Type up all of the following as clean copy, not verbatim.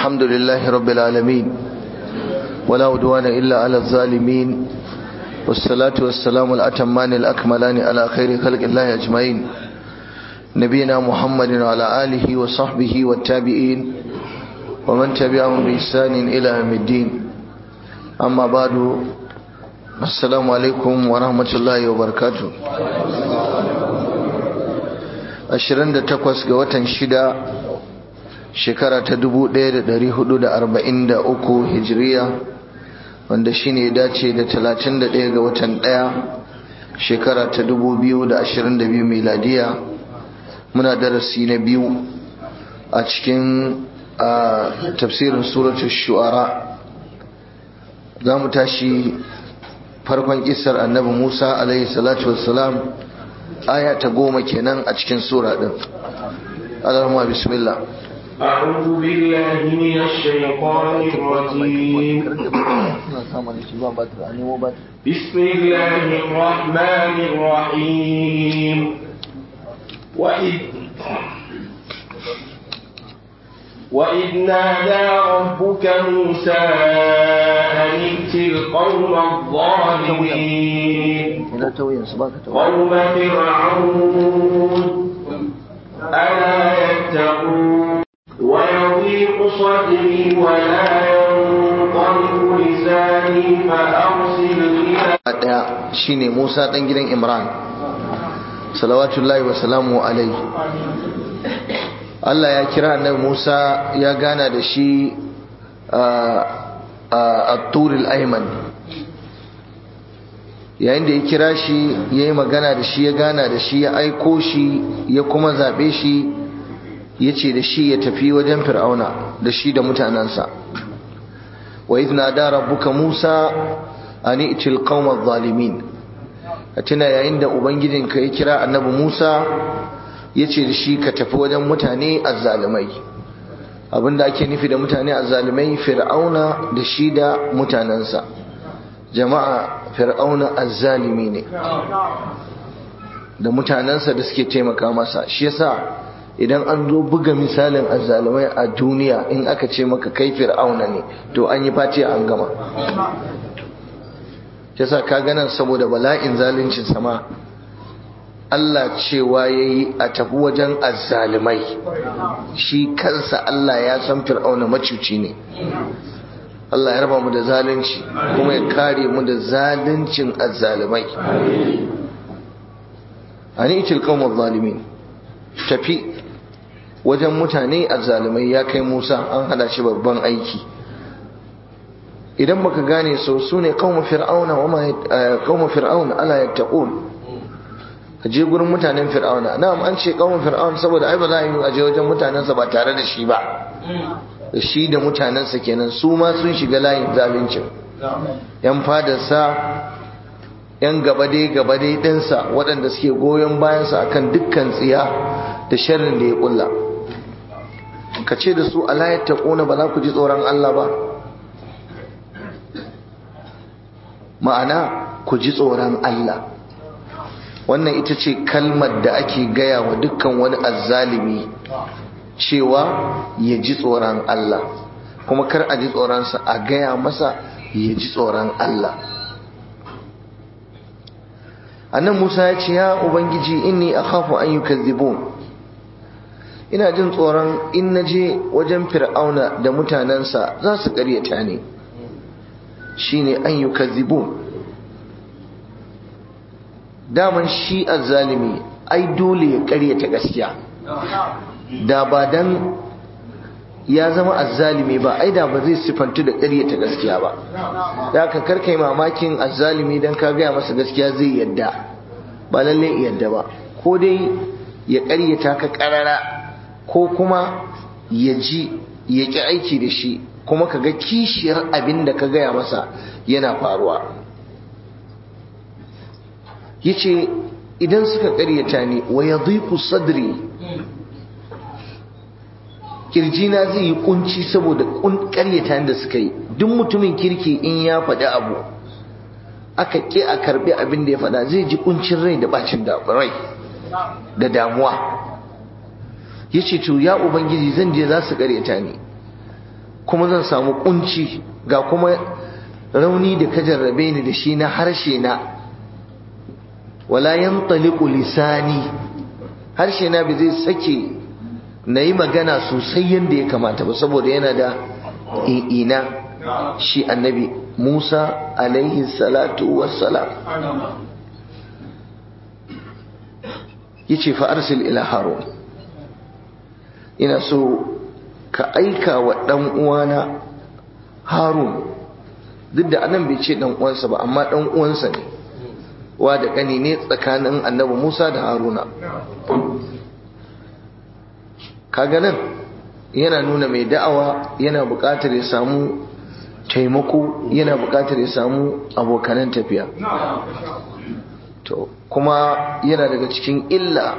الحمد لله رب العالمين ولا عدوان إلا على الظالمين والصلاة والسلام الأتمان الأكملان على خير خلق الله أجمعين نبينا محمد وعلى آله وصحبه والتابعين ومن تبعهم بإحسان إلى يوم الدين أما بعد السلام عليكم ورحمة الله وبركاته 28 ga watan 6 shekara ta 1443 hijiriya wanda shine dace da 31 ga watan 1 shekara ta 2022 miladiya muna darasi na biyu a cikin tafsirin suratul shu'ara zamu tashi farkon kissar annabi Musa alaihi salatu wassalam aya ta 10 kenan a cikin sura din Allahumma bismillah أعوذ بالله من الشيطان الرجيم بسم الله الرحمن الرحيم وإذ نادى ربك موسى أن ائت القوم الظالمين قوم فرعون ألا يتقون ويضيق صدري ولا ينطلق لساني فأرسل إلى شيني موسى دان gidan Imran salawatullahi wa salamu alaihi Allah ya kira annabi Musa ya gana da shi a turil ayman yayin da ya kira shi yayi magana da shi ya gana da shi ya aiko shi ya kuma zabe shi yace da shi ya tafi wajen fir'auna da shi da mutanansa wa idna da rabbuka musa an itil qaumaz zalimin tuna yayin da ubangijinka ya kira annabi musa yace da shi ka tafi wajen mutane azzalimai abinda ake nufi da mutane azzalimai fir'auna da shi da mutanansa jama'a fir'auna azzalimi ne da mutanansa da suke taimaka masa shi yasa idan an zo buga misalin azzalumai a duniya in aka ce maka kai fir'auna ne to an yi fatiha an gama yasa ka ganin saboda bala'in zaluncin sama Allah cewa yayi a tafi wajen azzalumai shi kansa Allah ya san fir'auna macuci ne Allah ya raba mu da zalunci kuma ya kare mu da zaluncin azzalumai ani itil qawmaz zalimin tafi wajen mutane azzalumai ya kai Musa an hada shi babban aiki idan baka gane su ne qaumu fir'auna qaumu fir'auna ala yattaqun aje gurin mutanen fir'auna na'am an ce qaumu fir'auna saboda ai ba za a yi aje wajen mutanensa ba tare da shi ba shi da mutanensa kenan su ma sun shiga layin zaluncin yan fadarsa yan gabade dinsa waɗanda suke goyon bayansa akan dukkan tsiya da sharrin da ya kulla ka ce da su ala yattaquna ba za ku ji tsoron Allah ba ma'ana ku ji tsoron Allah wannan ita ce kalmar da ake gaya wa dukkan wani azzalimi cewa ya ji tsoron Allah kuma kar a ji tsoronsa a gaya masa ya ji tsoron Allah annan Musa ya ce ya ubangiji inni akhafu an yukazzibun ina jin tsoron in naje wajen fir'auna da mutanansa za su ƙaryata ni shine an yukazzibun daman shi azzalimi ai dole ya ƙaryata gaskiya da ba dan ya zama azzalimi ba ai da ba zai sifantu da ƙaryata gaskiya ba da ka karkai mamakin azzalimi dan ka gaya masa gaskiya zai yadda ba lalle yadda ba ko dai ya ƙaryata ka ƙarara ko kuma ya ji ya ƙi aiki da shi kuma ka ga kishiyar abin da ka gaya masa yana faruwa ya ce idan suka ƙaryata ni wa ya dhiqu sadri kirjina zai yi kunci saboda ƙaryata da suka yi duk mutumin kirki in ya faɗi abu aka ƙi a karɓi abin da ya faɗa zai ji kuncin rai da bacin rai da damuwa yace to ya ubangiji zan je za su kareta ni kuma zan samu kunci, ga kuma rauni da ka jarrabe ni da shi na harshe na. Wala yantaliqu lisani, harshe na bai zai sake na yi magana sosai yadda ya kamata ba, saboda yana da ina shi annabi Musa alaihi salatu wassalam. Yace fa arsil ila Harun, ina so ka aika wa dan uwana Harun, duk da anan bai ce dan uwansa ba, amma dan uwansa ne, wa da kani ne tsakanin annabi Musa da Haruna. Kaga nan yana nuna mai da'awa yana buƙatar ya samu taimako, yana buƙatar ya samu abokanan tafiya. To kuma yana daga cikin illa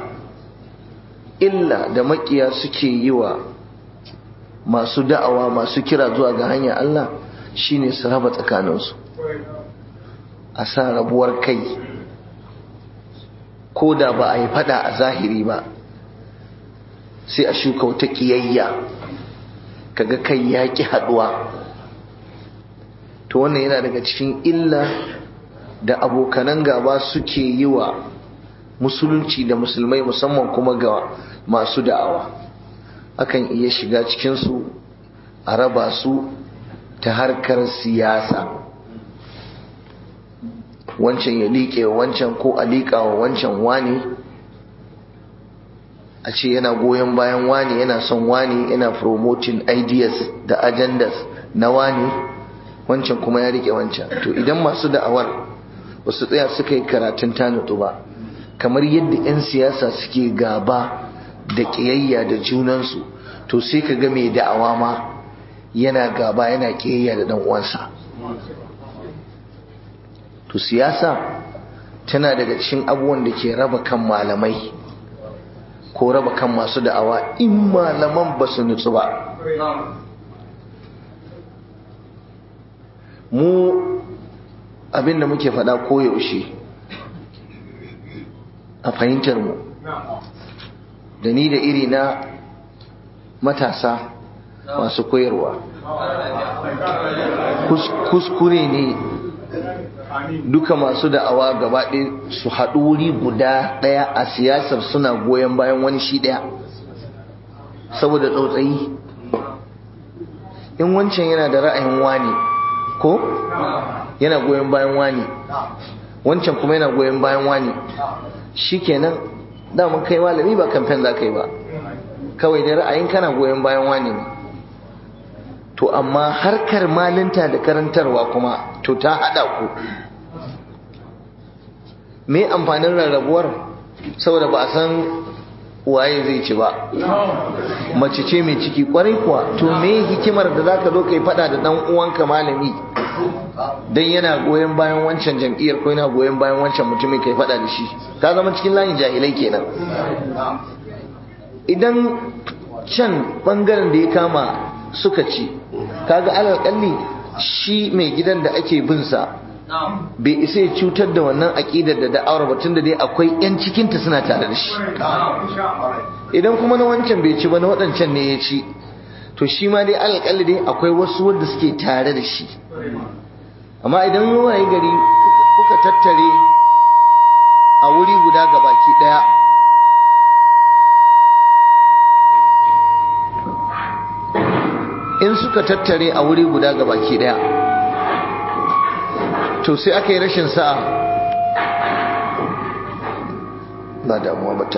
da makiya suke yi wa masu da'awa, masu kira zuwa ga hanyar Allah, shine su raba tsakaninsu, a sa rabuwar kai, ko da ba a yi fada a zahiri ba, sai a shuka wata kiyayya, kaga kai ya ki haduwa. To wannan yana daga cikin illa da abokanan gaba suke yi wa musulunci da musulmai, musamman kuma ga masu da'awa. Akan iya shiga cikinsu a raba su ta harkar siyasa, wancan ya liƙe wancan, ko a liƙa wa wancan wani, a ce yana goyon bayan wani, yana son wani, yana promoting ideas da agendas na wani, wancan kuma ya riƙe wancan. To idan masu da'awar ba su tsaya suka yi karatun tanutu ba, kamar yadda 'yan siyasa suke gaba da ƙiyayya da junansu, to sai ka ga mai da'awa ma yana gaba, yana ƙiyayya da ɗan uwansa. To siyasa tana daga cikin abubuwan da ke raba kan malamai ko raba kan masu da'awa, in malaman ba su nutsu ba. Mu abinda muke faɗa koyaushe a fahimtar mu, da ni da iri na matasa masu koyarwa, kuskure ne duka masu da'awa gaba ɗaya su haɗu wuri guda ɗaya a siyasar suna goyon bayan wani shi ɗaya saboda tsautsayi. In wancan yana da ra'ayin wani, ko yana goyon bayan wani, wancan kuma yana goyon bayan wani, shikenan daman kai malami ba kamfen za ka yi ba, kawai da ra'ayin kana goyon bayan wani ne. To amma harkar malinta da karantarwa kuma to ta haɗa ku. Me amfanin rarrabuwar? Saboda ba a san waye zai ci ba, mace ce mai ciki kwarai kuwa. To me hikimar da zaka zo kai fada da dan uwanka malami dan yana goyen bayan wancan jam'iyyar ko yana goyen bayan wancan mutumin, kai fada da shi? Ka zama cikin layin jahilai kenan. Idan can bangaren da ya kama suka ci, kaga alal kalli shi mai gidan da ake bin sa bai isa ya cutar da wannan aqidar da da'awar batun da dai akwai yan cikin ta suna tare da shi. Idan kuma na wancan bai ci ba, na wadancan ne ya ci, to shi ma dai alal kalli dai akwai wasu wanda suke tare da shi. Amma idan waye gari kuka tattare a wuri guda gabaki daya, in suka tattare a wuri guda gabaki daya, to sai aka yi rashin sa'a, ba damuwa ba ta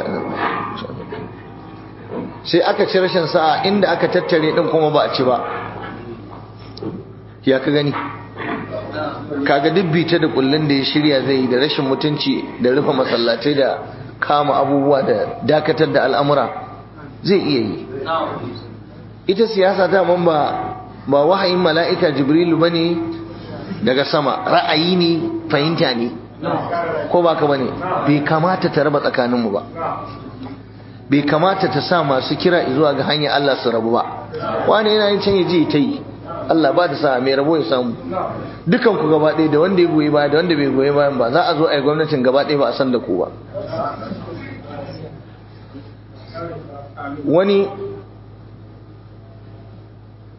sai aka ci rashin sa'a, inda aka tattare din kuma ba a ci ba, ya ka gani? Kaga duk bita da kullun da ya shirya zai yi da rashin mutunci da rufe masallatai da kama abubuwa da dakatar da al'amura zai iya yi. Ita siyasa ta man ba wahayin mala'ika Jibrilu bane daga sama, ra'ayi ne, fahimta ne, ko ba ka bane? Bai kamata ta raba tsakaninmu ba, bai kamata ta sa masu kira zuwa ga hanyar Allah su rabu ba. Wani yana yin can ya je ta yi, Allah ba ta sa mai rabo ya samu. Dukan ku gaba ɗaya, da wanda ya goyi baya da wanda bai goyi bayan ba, za a zo a yi gwamnatin gaba ɗaya ba a san da ku ba.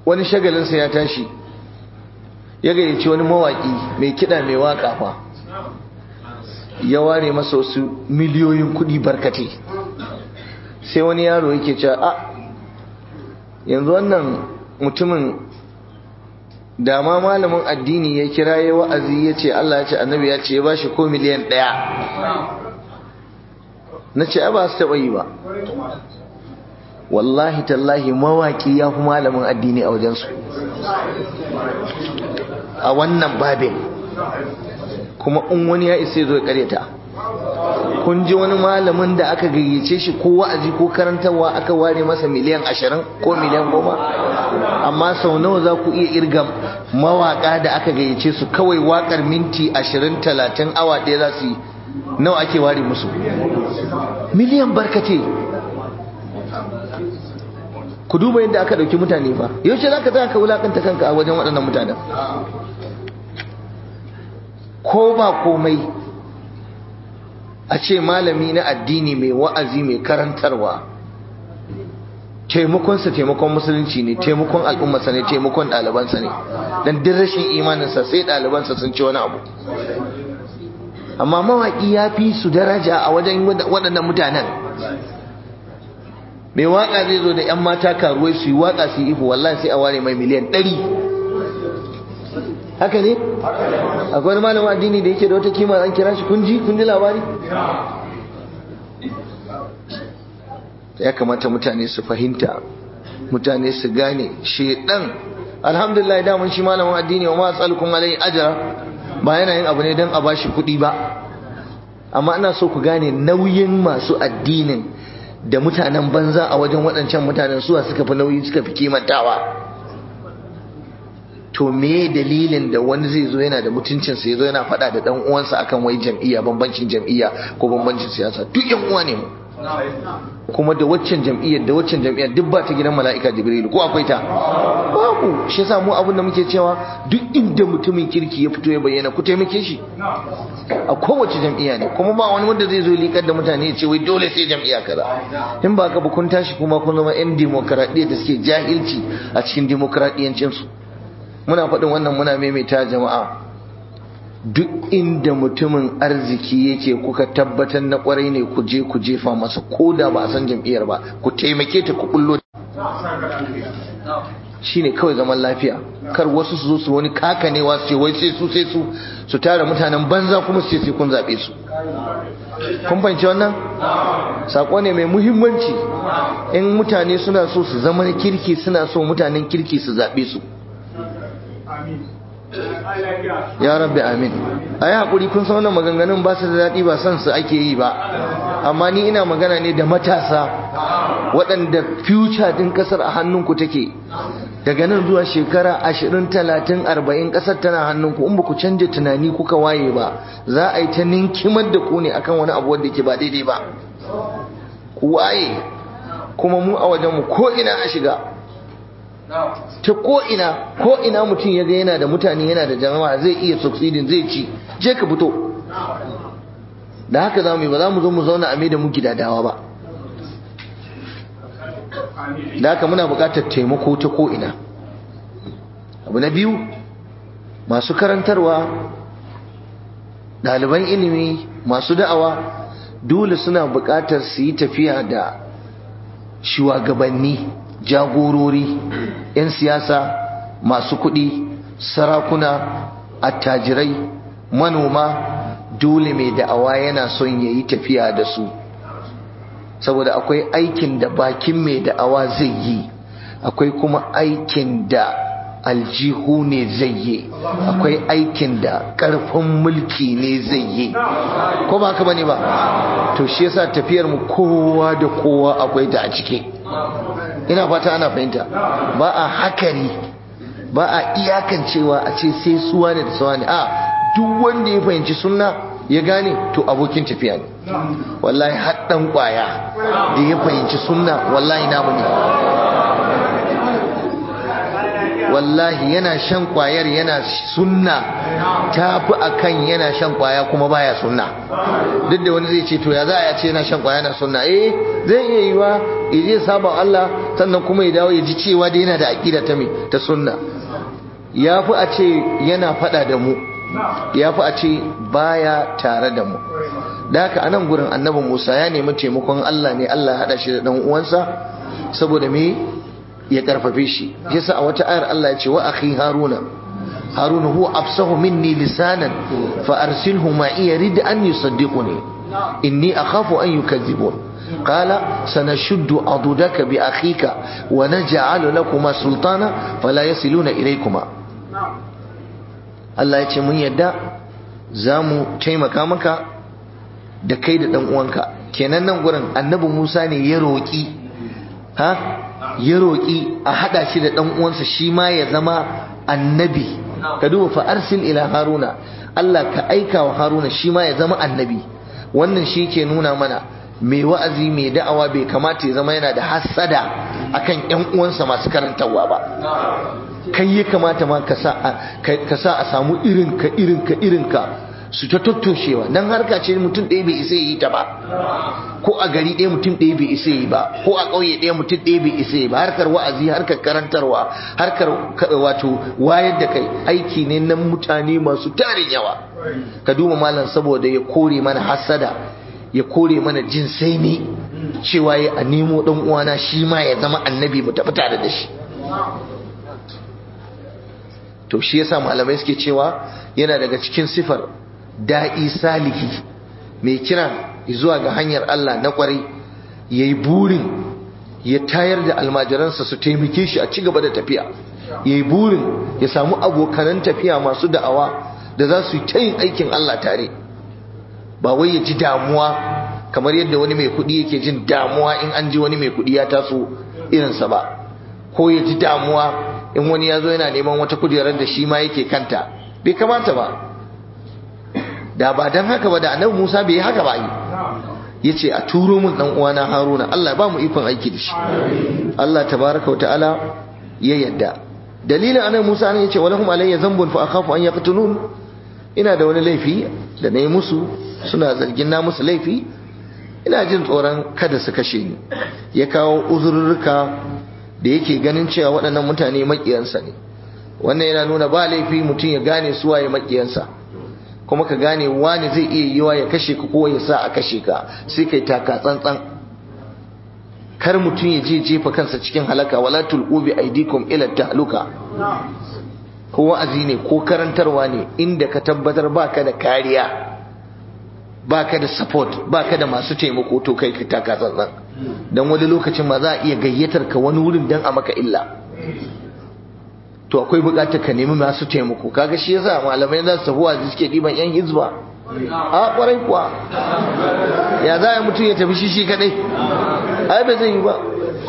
wani shagalinsa ya tashi ya gayyaci wani mawaki mai kiɗa mai waka fa, ya ware masa wasu miliyoyin kuɗi barkate. Sai wani yaro yake cewa a yanzu wannan mutumin da ma malamin addini ya kira ya wa'azi ya ce Allah ya ce annabi ya ce ya bashi ko miliyan 1. na ce ba su taɓa yi ba. Wallahi tallahi mawaki ya fi malamin addini a wajensu a wannan babin, kuma in wani ya isa zo ya karyata. Kun ji wani malamin da aka gayyace shi ko wa'azi ko karantarwa aka ware masa miliyan 20 ko miliyan 10? Amma sau nawa za ku iya irga mawaka da aka gayyace su kawai wakar minti 20-30 awa ɗaya za su yi, nawa ake ware musu? Miliyan barkate. Ku duba yadda aka ɗauki mutane fa. Yaushe za ka tsaya ka wulakanta kanka a wajen waɗannan mutanen? Ko ba komai a ce malami na addini mai wa'azi mai karantarwa taimakonsa taimakon musulunci ne, taimakon al'ummarsa ne, taimakon ɗalibansa ne, don duk rashin imaninsa sai ɗalibansa sun ci wani abu. Amma mawaƙi ya fi su daraja a wajen waɗannan mutanen. Mai waƙa zai zo da 'yan mata karuwai su yi waƙa su yi ihu, wallahi sai a ware mai miliyan 100. Haka ne? Akwai wani malamin addini da yake da wata kima an kira shi kun ji labari? Ya kamata mutane su fahimta, mutane su gane shedan. Alhamdulillah daman shi malamin addini wa ma as'alukum alai ajra, ba yana yin abu ne don a bashi kuɗi ba. Amma ina so ku gane nauyin masu addinin da mutanen banza a wajen waɗancan mutanen suwa suka fi nauyi suka fi kimantawa. To me dalilin da wani zai zo yana da mutuncinsa ya zo yana faɗa da ɗan uwansa akan wai jam'iyya, bambancin jam'iyya ko bambancin siyasa? Duk yan uwa ne mu. Kuma da waccan jam'iyyar da waccan jam'iyyar duk ba ta gidan mala'ika Jibrilu, ko akwai ta? Babu. Shi yasa mu abin da muke cewa duk inda mutumin kirki ya fito ya bayyana ku taimake shi a kowace jam'iyya ne. Kuma ba wani wanda zai zo likar da mutane ya ce wai dole sai jam'iyya kaza. In ba ka ba kun tashi kuma kun zama yan demokradiyya da suke jahilci a cikin demokradiyyancin su. Muna faɗin wannan muna maimaita jama'a, duk inda mutumin arziki yake kuka tabbatar na kwarai ne ku je ku jefa masa, ko da ba a san jam'iyyar ba, ku taimake ta ku kullo. Shine kawai zaman lafiya. Kar wasu su zo su wani kakanewa su ce wai sai su tara mutanen banza kuma su ce sai kun zaɓe su. Kun fahimci wannan? Sako ne mai muhimmanci. In mutane suna so su zama kirki, suna so mutanen kirki su zaɓe su. Ya rabbi amin. Ayi hakuri, kun san wannan maganganun ba su da daɗi, ba san su ake yi ba, amma ni ina magana ne da matasa waɗanda future din ƙasar a hannunku take. Daga nan zuwa shekara 20, 30, 40 ƙasar tana hannunku. In ba ku canja tunani kuka waye ba, za a yi ta ninkimar da ku ne akan wani abu wanda ke ba daidai ba. Ku waye. Kuma mu a wajenmu ko ina a shiga, ta ko ina mutum ya ga yana da mutane, yana da jama'a, zai iya succeeding, zai ci. Je ka fito. Da haka za mu yi, ba za mu zo mu zauna a mai da mu gidadawa ba. Da haka muna buƙatar taimako ta ko ina. Abu na biyu, masu karantarwa, ɗaliban ilimi, masu da'awa, dole suna buƙatar su yi tafiya da shugabanni, jagorori, 'yan siyasa, masu kuɗi, sarakuna, attajirai, manoma. Dole mai da'awa yana son ya yi tafiya da su, saboda akwai aikin da bakin mai da'awa zai yi, akwai kuma aikin da aljihu ne zai yi, akwai aikin da ƙarfin mulki ne zai yi. Ko ba haka bane ba? To shi yasa tafiyar mu kowa da kowa akwai ta a ciki. Ina fata ana fahimta. Ba a hakari, ba a iyakancewa a ce sai suwa ne da suwa ne. A duk wanda ya fahimci sunna ya gane, to abokin tafiya ne. Wallahi haddan kwaya da ya fahimci sunna, wallahi namu ne. wallahi yana shan kwayar yana sunna tafi akan yana shan kwaya kuma baya sunna. Duk da wani zai ce to ya za a ce yana shan kwaya yana sunna, zai iya yiwa ya je saba Allah sannan kuma ya dawo ya ji cewa da yana da aqida ta sunna. Yafi a ce yana fada da mu, yafi a ce baya tare da mu. Da haka anan gurin annabi Musa ya nemi taimakon Allah ne, Allah ya hada shi da dan uwansa saboda me ya karfafe shi. Yasa a wata ayar Allah ya ce wa akhi Haruna huwa afsahu minni lisanan fa arsilhu ma'i yarid an yusaddiquni inni akhafu an yukazzibun qala sanashuddu adudaka bi akhika wa naj'alu lakuma sultana fala yasiluna ilaykuma. Allah ya ce mun yadda zamu taimaka maka da kai da dan uwanka. Kenan nan gurin annabi Musa ne ya roki a hada shi da dan uwansa shi ma ya zama annabi. Ka duba fa arsil ila Haruna, Allah ka aika wa Haruna shi ma ya zama annabi. Wannan shi ke nuna mana mai wa'azi mai da'awa bai kamata ya zama yana da hasada akan ƴan uwansa masu karantarwa ba. Kai ya kamata ma ka sa a samu irinka su ta tattoshewa. Dan harka ce mutum ɗaya bai isa yi ta ba, ko a gari ɗaya mutum ɗaya bai isa yi ba, ko a ƙauye ɗaya mutum ɗaya bai isa yi ba. Harkar wa'azi, harkar karantarwa, harkar wato wayar da kai aiki ne na mutane masu tarin yawa. Ka duba malam saboda ya kore mana hasada, ya kore mana jin sai ne cewa ya a nemo ɗan uwana shi ma ya zama annabi mu tafi tare da shi. To shi yasa malamai suke cewa yana daga cikin sifar da'i salihi mai kira zuwa ga hanyar Allah na kwarai yayi burin ya tayar da almajiransa su taimake shi a ci gaba da tafiya, yayi burin ya samu abokanan tafiya masu da'awa da za su yi ta yin aikin Allah tare. Ba wai ya ji damuwa kamar yadda wani mai kuɗi yake jin damuwa in an ji wani mai kuɗi ya taso irinsa ba, ko ya ji damuwa in wani ya zo yana neman wata kujerar da shi ma yake kanta. Bai kamata ba. Da ba don haka ba da annabi Musa bai yi haka ba yi. Yace a turo mun dan uwana Haruna, Allah ba mu ikon aiki da shi. Allah tabaraka wa ta'ala ya yadda. Dalilin annabi Musa ne yace walahum alayya dhanbun fa akhafu an yaqtulun. Ina da wani laifi da nayi musu, suna zargin na musu laifi, ina jin tsoron kada su kashe ni. Ya kawo uzurruka da yake ganin cewa waɗannan mutane makiyansa ne. Wannan yana nuna ba laifi mutum ya gane su waye makiyansa, kuma ka gane wani zai iya yiwa ya kashe ka ko ya sa a kashe ka, sai kai taka tsantsan. Kar mutum ya je jefa kansa cikin halaka. Wala tulqu bi aidikum ila tahluka. Ko wa'azi ne ko karantarwa ne, inda ka tabbatar baka da kariya, baka da support, baka da masu taimako, to kai ka taka tsantsan. Dan wani lokacin ma za a iya gayyatar ka wani wurin dan a maka illa. To akwai bukatar ka nemi masu taimako. Kaga shi yasa malamai za su tafi wa'azi suke diban yan hizba. A kwarai kuwa, ya za a mutum ya tafi shi kadai? Ai ba zai yi ba.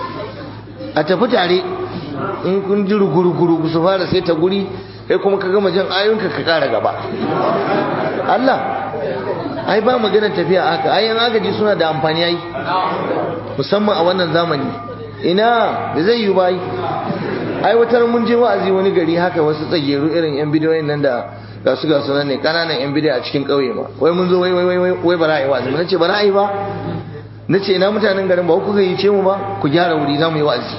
A tafi tare, in kun ji ruguru su fara sai ta guri, kai kuma ka gama jan ayyuka ka kara gaba. Allah, ai ba maganar tafiya haka. Ai yan agaji suna da amfani ai, musamman a wannan zamani. Ina da zai yi ba ai wutar mun je wa'azi wani gari haka, wasu tsageru irin yan bidiyoyin nan da gasu nan ne, kananan yan bidiyo a cikin kauye ma. Wai mun zo wai ba ra'ayi wa'azi. Nace ba ra'ayi ba. Nace ina mutanen garin ba ku gayyace mu ba, ku gyara wuri za mu yi wa'azi.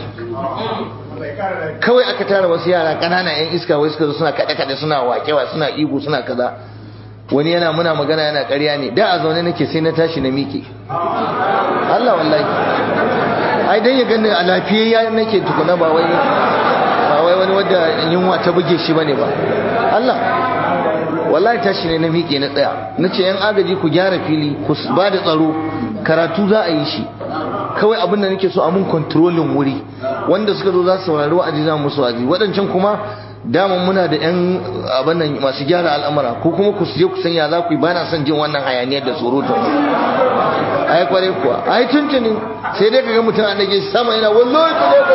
Kawai aka tara wasu yara kananan yan iska, wai suka zo suna kaɗe suna wakewa suna ihu suna kaza. Wani yana muna magana yana ƙarya ne. Da a zaune nake sai na tashi na miƙe. Allah wallahi. Ai dan ya gani a lafiyayya nake tukuna, ba wai wani wanda yunwa ta buge shi bane ba. Allah wallahi tashi ne na miƙe na tsaya. Nace yan agaji ku gyara fili, ku ba da tsaro, karatu za a yi shi. Kawai abin da nake so a mun controlling wuri. Wanda suka zo za su saurari wa'azi za mu musu wa'azi. Waɗancan kuma daman muna da yan abin nan masu gyara al'amura, ko kuma ku je ku san ya za ku yi. Ba na son jin wannan hayaniyar da surutu. Ai kware kuwa, ai tuntuni sai dai kaga mutum an dage sama yana wallahi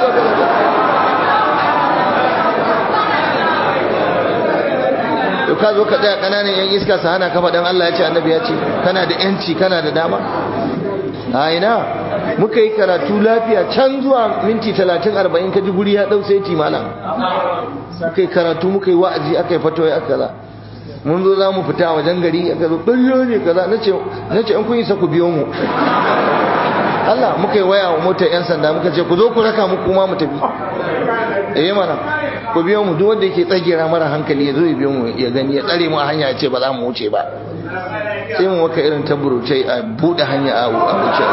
ka zo ka tsaya kananan yan iska su hana kafa dan Allah ya ce annabi ya ce kana da yanci kana da dama. A ina muka yi karatu lafiya can zuwa minti 30-40 ka ji guri ya dau sai malam muka yi karatu muka yi wa'azi aka yi fatoyi aka za mun zo za mu fita wajen gari aka zo ɗanyo ne kaza na ce in kun isa ku biyo mu Allah muka yi waya wa motar 'yan sanda muka ce ku zo ku raka mu kuma mu tafi mana ku biyo mu duk wanda yake tsagera mara hankali ya zo ya biyo mu ya gani ya tsare mu a hanya ya ce ba za mu wuce ba sai mu maka irin taburutai a buɗe hanya a wuce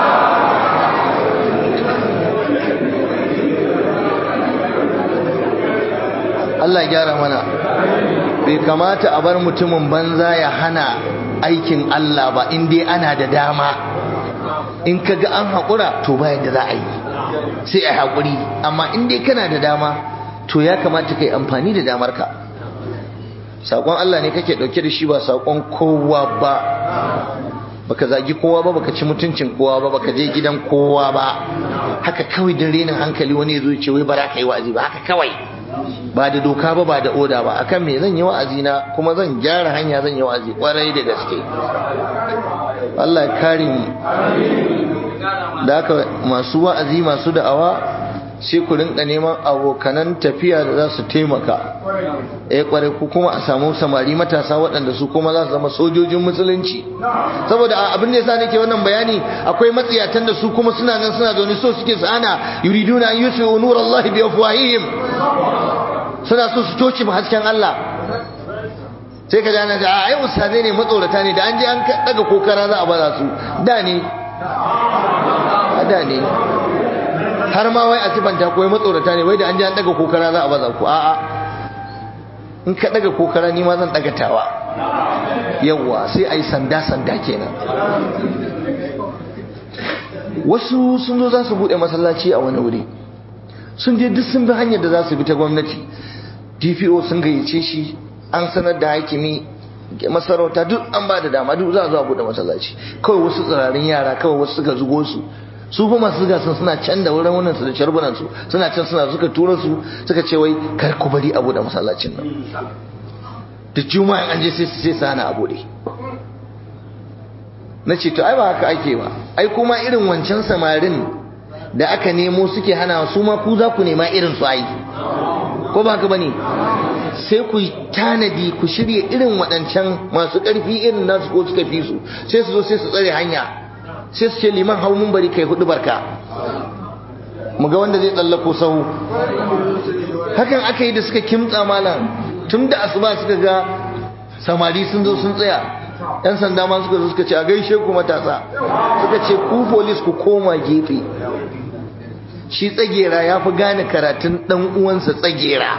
Allah ya gyara mana bai kamata a bar mutumin banza ya hana aikin Allah ba in dai ana da dama in ka ga an haƙura to bayan da za a yi sai a haƙuri amma in dai kana da dama to ya kamata ka yi amfani da damarka saƙon Allah ne kake ɗauke da shi ba saƙon kowa ba baka zagi kowa ba baka ci mutuncin kowa ba baka je gidan kowa ba haka kawai don renin hankali wani ya zo ce wai bara ka yi wa'azi ba haka kawai ba da doka ba ba da oda ba akan me zan yi wa'azi na kuma zan gyara hanya zan yi wa'azi kwarai da gaske Allah ya kare mu da haka masu wa'azi masu da'awa sai ku rinka neman abokanan tafiya da za su taimaka kwarai ku kuma a samu samari matasa waɗanda su kuma za su zama sojojin musulunci saboda abin da yasa nake wannan bayani akwai matsiyatan da su kuma suna nan suna zaune so suke sana yuriduna an yusfu nurallahi bi afwahihim suna so su toci hasken Allah sai ka jana da ai ustazai ne matsorata ne da an je an daga kokara za a baza su da ne har ma wai a sifanta ko wai matsorata ne wai da an je an daga kokara za a baza ku a'a in ka daga kokara ni ma zan daga tawa yawa sai ai sanda kenan wasu sun zo za su bude masallaci a wani wuri sun je duk sun bi hanyar da za su bi ta gwamnati DPO sun gayyace shi an sanar da hakimi masarauta duk an ba da dama duk za a zo a bude masallaci kawai wasu tsirarin yara kawai wasu suka zugo su kuma masu zuga sun suna can da wurin wannan su da sharbunan su suna can suna suka tura su suka ce wai kar ku bari a bude masallacin nan da juma'a an je sai sana a bude nace to ai ba haka ake ba ai kuma irin wancan samarin da aka nemo suke hana su ma ku za ku nema irin su ai ko ba haka bane sai ku tanadi ku shirye irin waɗancan masu ƙarfi irin nasu ko suka fi su sai su zo sai su tsare hanya sai su ce liman hau mun bari kai hudu barka mu ga wanda zai tsallako sahu hakan aka yi da suka kimtsa malam tun da asuba suka ga samari sun zo sun tsaya yan sanda ma suka zo suka ce a gaishe ku matasa suka ce ku police ku koma gefe shi tsagera ya fi gane karatun dan uwansa tsagera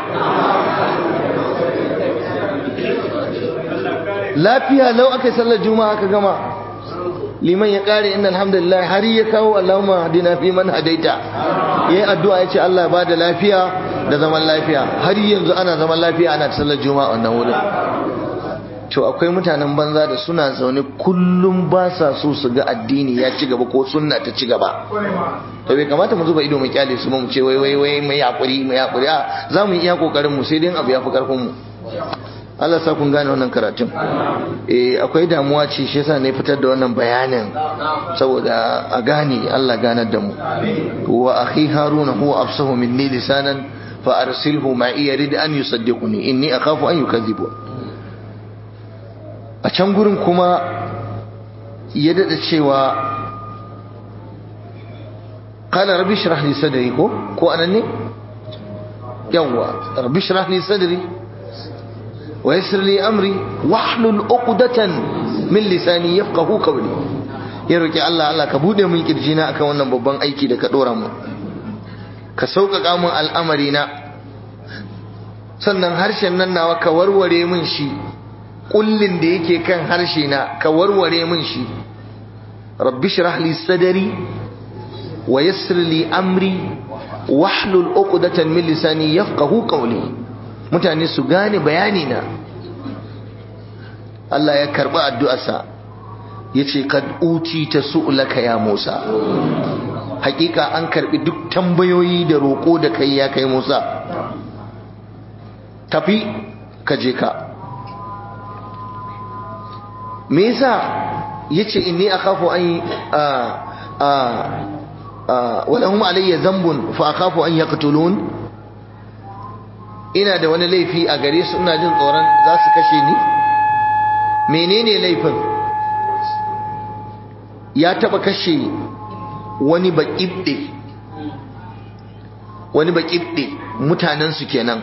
lafiya lau aka yi sallar juma'a aka gama liman ya kare inna alhamdulillah har ya kawo Allahumma hadina fi man hadaita yayin addu'a yace Allah ya bada lafiya da zaman lafiya har yanzu ana zaman lafiya ana sallar juma'a wannan wurin to akwai mutanen banza da suna zaune kullum ba sa so su ga addini ya ci gaba ko sunna ta ci gaba to bai kamata mu zuba ido mu kyale su mu ce wai mai hakuri a za mu yi iya kokarin mu sai dai abu ya fi karfin mu Allah sa kun gane wannan karatun akwai damuwa ce shi yasa ne fitar da wannan bayanin saboda a gane Allah ganar da mu wa akhi haruna huwa afsahu minni lisanan fa arsilhu ma'i yarid an yusaddiquni inni akhafu an yukazzibu a can gurin kuma ya dada cewa qala rabbi shrah li sadri ko anan ne yawa rabbi shrah li sadri ويسر لي أمري واحلل عقدة من لساني يفقهوا قولي ya roki Allah ka bude min kirjina akan wannan babban aiki da ka dora mu ka sauƙaƙa min al'amari na sannan harshen nan nawa ka warware min shi kullin da yake kan harshe na ka warware min shi rabbi shrah li sadri wa yassir li amri wahlul 'uqdatan min lisani yafqahu qawli mutane su gane bayani na Allah ya karba addu'arsa yace kad uti ta su'laka ya Musa hakika an karbi duk tambayoyi da roko da kai ya kai Musa tafi ka je ka me yasa yace inni akhafu an walahum alayya zambun fa akhafu an yaqtulun, ina da wani laifi a gare su, ina jin tsoron za su kashe ni. Menene laifin? Ya taba kashe wani baƙibɗe mutanensu kenan,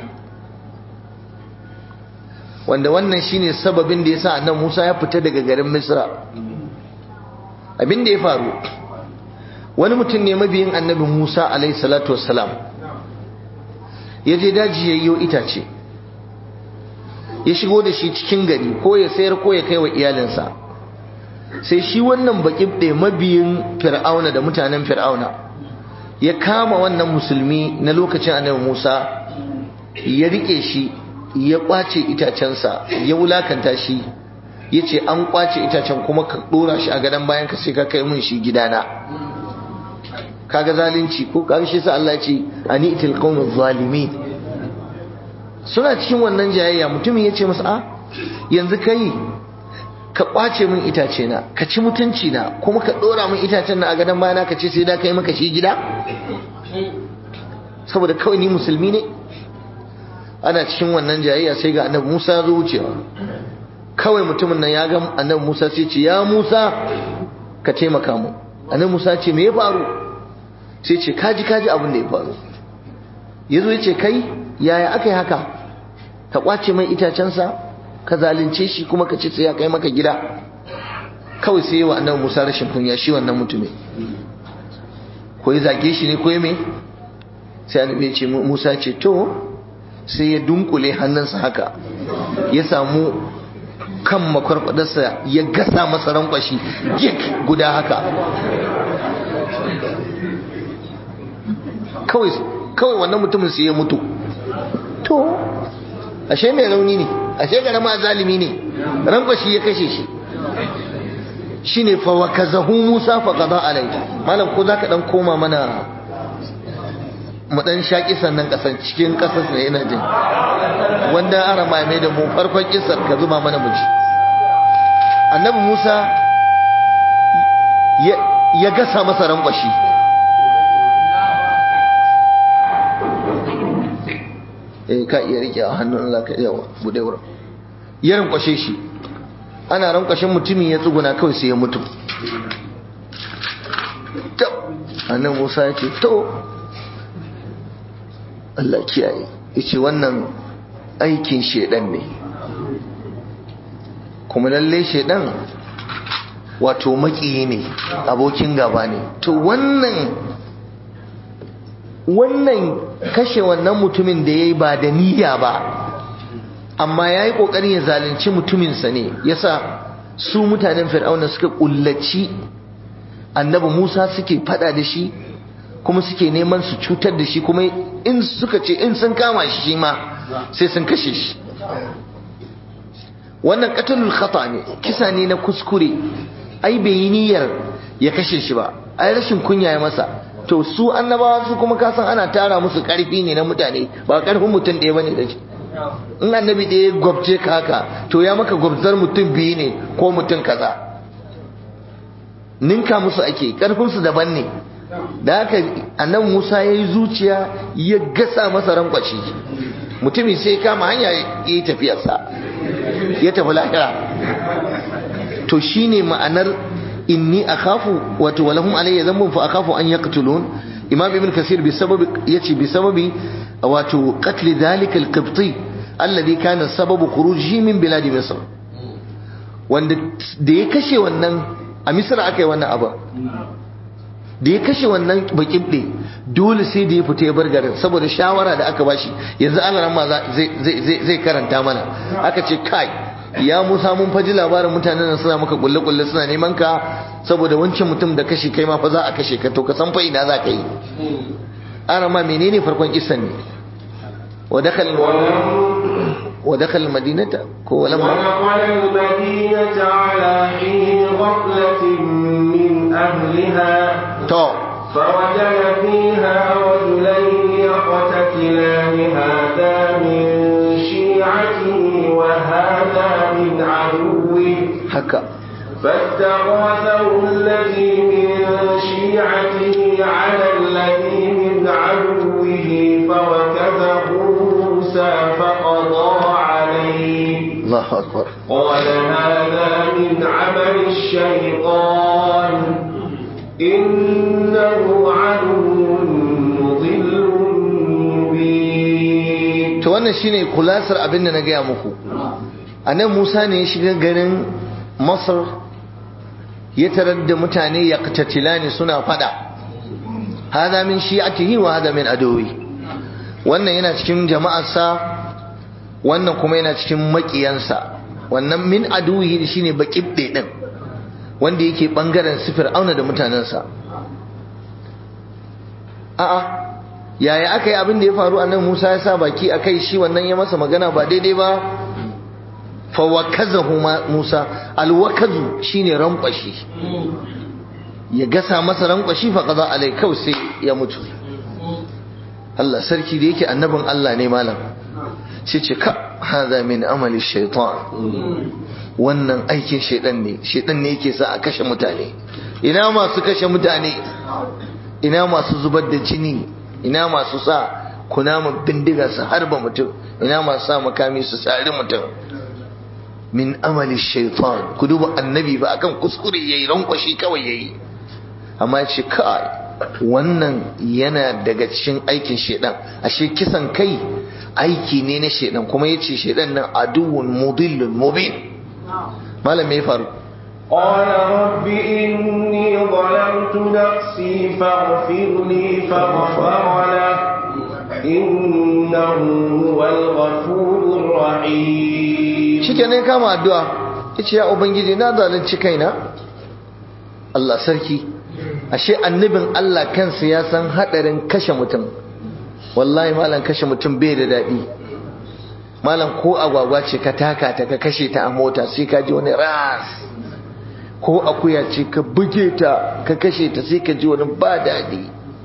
wanda wannan shine sababin da yasa annabi Musa ya fita daga garin Misra. Abin da ya faru, wani mutum ne mabiyin annabi Musa alaihi salatu wassalam, ya je daji yayyo itace, ya shigo da shi cikin gari ko ya sayar ko ya kai wa iyalinsa. Sai shi wannan baƙibɗe mabiyin Fir'auna da mutanen Fir'auna ya kama wannan musulmi na lokacin annabi Musa, ya rike shi, ya kwace itacensa, ya wulakanta shi, ya ce an kwace itacen kuma ka dora shi a gadon bayan ka sai ka kai mun shi gidana. Kaga zalunci ko? Kaga shi sa Allah ya ce ani itil qawmi zalimin. Suna cikin wannan jayayya, mutumin ya ce masa, a yanzu kai ka kwace min itace na, ka ci mutunci na, kuma ka dora min itacen na a gadon bayana ka ce sai da kai maka shi gida saboda kawai ni musulmi ne? Ana cikin wannan jayayya sai ga annabi Musa ya zo wucewa. Kawai mutumin nan ya ga annabi Musa sai ce, ya Musa ka taimaka mu. Annabi Musa ce me ya faru? Sai ce kaji abin da ya faru. Yazo ya ce kai yaya aka yi haka, ka kwace mai itacensa, ka zalunce shi kuma ka ce sai ya kai maka gida? Kawai sai yawa annabi Musa rashin kunya shi wannan mutumin, ko ya zage shi ne ko ya me? Sai annabi ya ce Musa ce to, sai ya dunkule hannunsa haka, ya samu kan makwarfadarsa ya gasa masa rankwashi gik guda haka. Kawai wannan mutumin sai ya mutu. To ashe mai rauni ne, ashe garama zalimi ne, rankwashi ya kashe shi. Shine fa wakazahu Musa fa qada alai. Malam ko zaka dan koma mana mu dan shaki sannan kasan cikin kasar ne, ina jin wanda arama mai da mu farkon kisar ka zuba mana muji. Annabi Musa ya gasa masa rankwashi, ka iya rike a hannun zaka yawa bude wurin, ya rankwashe shi. Ana rankwashin mutumin ya tsuguna kawai sai ya mutu. Annabi Musa ya ce to Allah kiyaye, yace wannan aikin shedan ne, kuma lalle shedan wato makiyi ne, abokin gaba ne. To wannan kashe wannan mutumin da yayi ba da niyya ba, amma yayi kokarin ya zalunci mutumin sa ne, yasa su mutanen Fir'auna suka kullaci annabi Musa, suke fada da shi kuma suke neman su cutar da shi, kuma in suka ce in sun kama shi ma sai sun kashe shi. Wannan qatlul khata ne, kisa ne na kuskure. Ai bai yi niyyar ya kashe shi ba, ai rashin kunya ya masa. To su annabawa su kuma kasan ana tara musu karfi ne na mutane, ba karfin mutum ɗaya bane da shi. In annabi ɗaya gwabce ka haka, to ya maka gwabzar mutum biyu ne ko mutum kaza, ninka musu ake, karfin su daban ne. Da haka annabi Musa ya yi zuciya ya gasa masa rankwashi, mutumin sai kama hanya ya yi tafiyarsa, ya tafi lahira. To shine ma'anar inni akhafu wato walahum alayya dhanbun fa akhafu an yaqtulun. Imam Ibn Kathir yace bi sababi wato qatl dhalika al-qibti alladhi kana sababu khurujihi min bilad Misr, wanda da ya kashe wannan a Misra akai wannan abu, da ya kashe wannan bakibde dole sai da ya fita ya bar garin saboda shawara da aka bashi. Yanzu Allah ma zai karanta mana, aka ce kai ya Musa mun faji labarin mutanen nan suna maka kulle suna neman ka saboda wancan mutum da kashe kai ma fa za a kashe ka, to ka san fa ina za ka yi. Ana ma menene farkon kisan ne? ودخل المدينة ولما المدينة على حين غفلة من أهلها فوجد فيها رجلين يقتتلان هذا من شيعته وهذا من عدوه فاستغاثه الذي من شيعته Allahu akbar. قال هذا من عمل الشيطان إنه عدو مضل مبين. to wannan shine kulasar abin da na gaya muku. Anan Musa ne ya shiga garin Masar ya tarar da mutane yaqtatilani suna fada, hada min shi'atihi wa hada min aduwi. Wannan yana cikin jama'arsa, wannan kuma yana cikin makiyansa. Wannan min aduwi shine baqibde din wanda yake bangaren su Fir'auna da mutanensa. A'a, yaya aka yi abin da ya faru annan Musa ya sa baki akai, shi wannan ya masa magana ba daidai ba. Fa wakazahu Musa, alwakazu shine rankwashi, ya gasa masa rankwashi fa qada alai, kau sai ya mutu. Allah sarki da yake annabin Allah ne malam, sai ce ka hada min amali shaitan, wannan aikin shaitan ne yake sa a kashe mutane. Ina masu kashe mutane, ina masu zubar da jini, ina masu sa kunama bindiga su harba mutum, ina masu sa makami su sari mutum. Min amali shaitan. Ku duba annabi ba akan kuskure yayi, rankwashi kawai yayi, amma ya ce kai wannan yana daga cikin aikin shaitan. Ashe kisan kai aiki ne na shaitan, kuma yace shaitan nan aduwwun mudillun mubin. Malam me ya faru? قال رب إني ظلمت نفسي فاغفر لي فغفر له إنه هو الغفور الرحيم. shikenan kama addu'a, yace ya ubangiji na zalunci kaina. Allah sarki, ashe annabin Allah kansa ya san hadarin kashe mutum. Wallahi malam, kashe mutum bai da dadi malam. Ko agwagwa ce ka taka ta ka kashe ta a mota sai ka ji wani ras, ko akuya ce ka buge ta ka kashe ta sai ka ji wani ba dadi.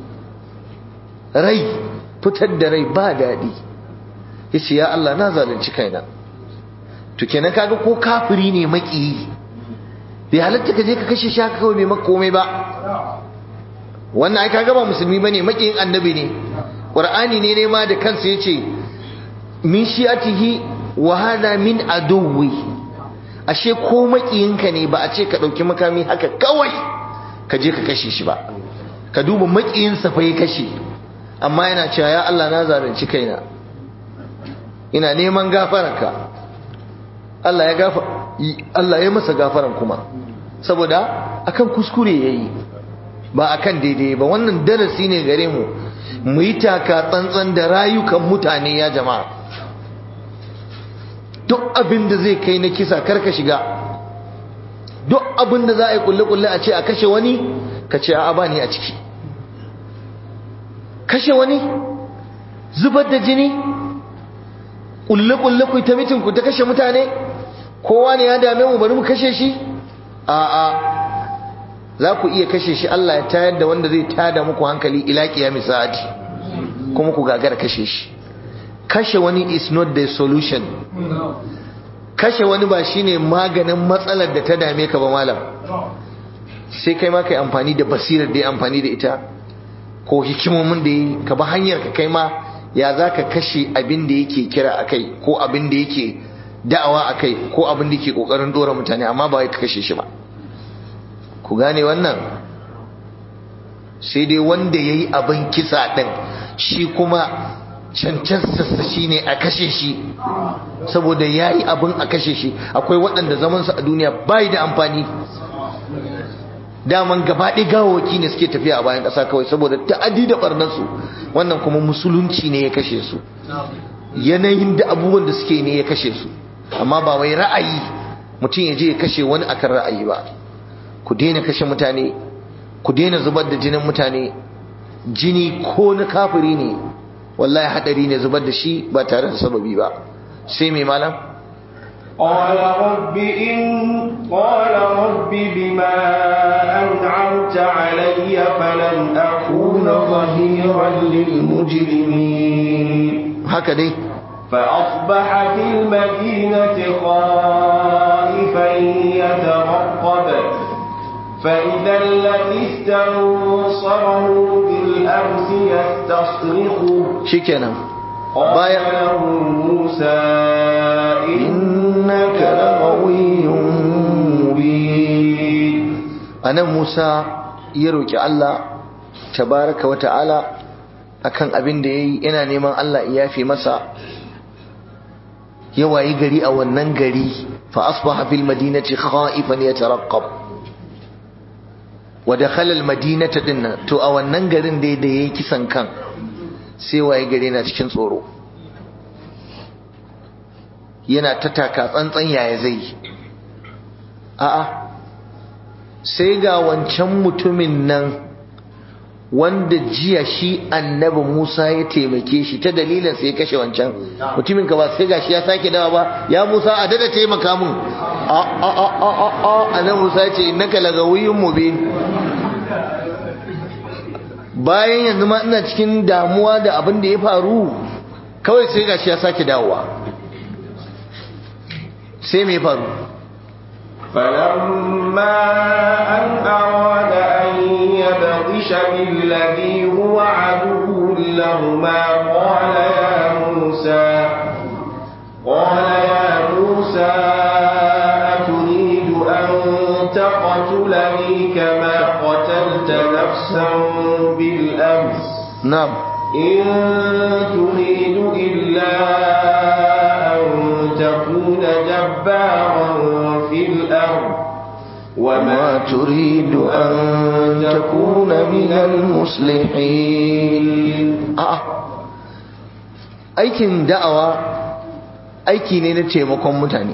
Rai, fitar da rai ba dadi. Yace ya Allah na zalunci kaina. To kenan kaga ko kafiri ne maki, bai halatta ka je ka kashe shi haka kawai bai maka komai ba. Wannan ai kaga ba musulmi bane, makiyin annabi ne. Qur'ani ne ma da kansa yace min shi'atihi wa hada min aduwi. Ashe ko makiyinka ne ba a ce ka dauki makami haka kawai ka je ka kashe shi ba. Ka duba makiyinsa fa ya kashe, amma yana cewa ya Allah na zalunci kaina, ina neman gafararka. Allah ya masa gafaran kuma, saboda akan kuskure yayi ba akan daidai ba. Wannan darasi ne gare mu, mu yi taka tsantsan da rayukan mutane ya jama'a. Duk abin da zai kai na kisa karka shiga. Duk abin da za a yi kulle-kulle a ce a kashe wani, ka ce a bani a ciki. Kashe wani, zubar da jini, kulle-kulle ku ta mitin ku ta kashe mutane, kowa ne ya dame mu bari mu kashe shi. A'a, za ku iya kashe shi, Allah ya tayar da wanda zai tada muku hankali ila qiyamis saati, kuma ku gagara kashe shi. Kashe wani is not the solution. Kashe wani ba shine maganin matsalar da ta dame ka ba malam. Sai kai ma kai amfani da basirar da ya amfani da ita, ko hikimomin da yi, ka ba hanyar ka kai ma ya za ka kashe abin da yake kira akai, ko abin da yake da'awa akai, ko abin da yake kokarin dora mutane, amma ba wai ka kashe shi ba. Ku gane wannan. Sai dai wanda yayi abin kisa din, shi kuma cancansa shine a kashe shi, saboda yayi abin a kashe shi. Akwai waɗanda zaman su a duniya bai da amfani, daman gabaɗaya gawawaki ne suke tafiya a bayan ƙasa kawai saboda ta'adi da ɓarnarsu. Wannan kuma musulunci ne ya kashe su, yanayin da abubuwan da suke ne ya kashe su, amma ba wai ra'ayi mutum ya je ya kashe wani akan ra'ayi ba. Ku daina kashe mutane, ku daina zubar da jinin mutane. Jini ko na kafiri ne, wallahi hadari ne zubar da shi ba tare da sababi ba. Sai mai malam قال رب بما أنعمت علي فلن أكون ظهيرا للمجرمين. هكذا فأصبح في المدينة خائفا يترقب فإذا الذي استنصره بالأمس يستصرخه. شكرا. قال له موسى إنك anan Musa ya roki Allah tabaraka wa ta'ala akan abin da yayi, yana neman Allah ya yafe masa. Ya wayi gari a wannan gari, fa asbaha fil madinati khaifan yataraqqab wa dakhala al madinata dinna, to a wannan garin da yayi kisan kan sai wayi gari na cikin tsoro, yana ta taka tsantsan yaya zai. A'a, sai ga wancan mutumin nan wanda jiya shi annabi Musa ya taimake shi, ta dalilin sai ya kashe wancan mutumin ka ba, sai ga shi ya sake dawa ba, ya Musa a dada taimaka mun. Annabi Musa ya ce innaka lagawiyyun mubin. Bayan yanzu ma ina cikin damuwa da abin da ya faru, kawai sai ga shi ya sake dawowa. sai me faru? فلما أن أراد أن يبطش بالذي هو عدو لهما قال يا موسى أتريد أن تقتلني كما قتلت نفسا بالأمس نعم إن تريد إلا أن تكون جبارا في الأرض وما تريد أن تكون من المصلحين. aikin da'awa aiki ne na taimakon mutane.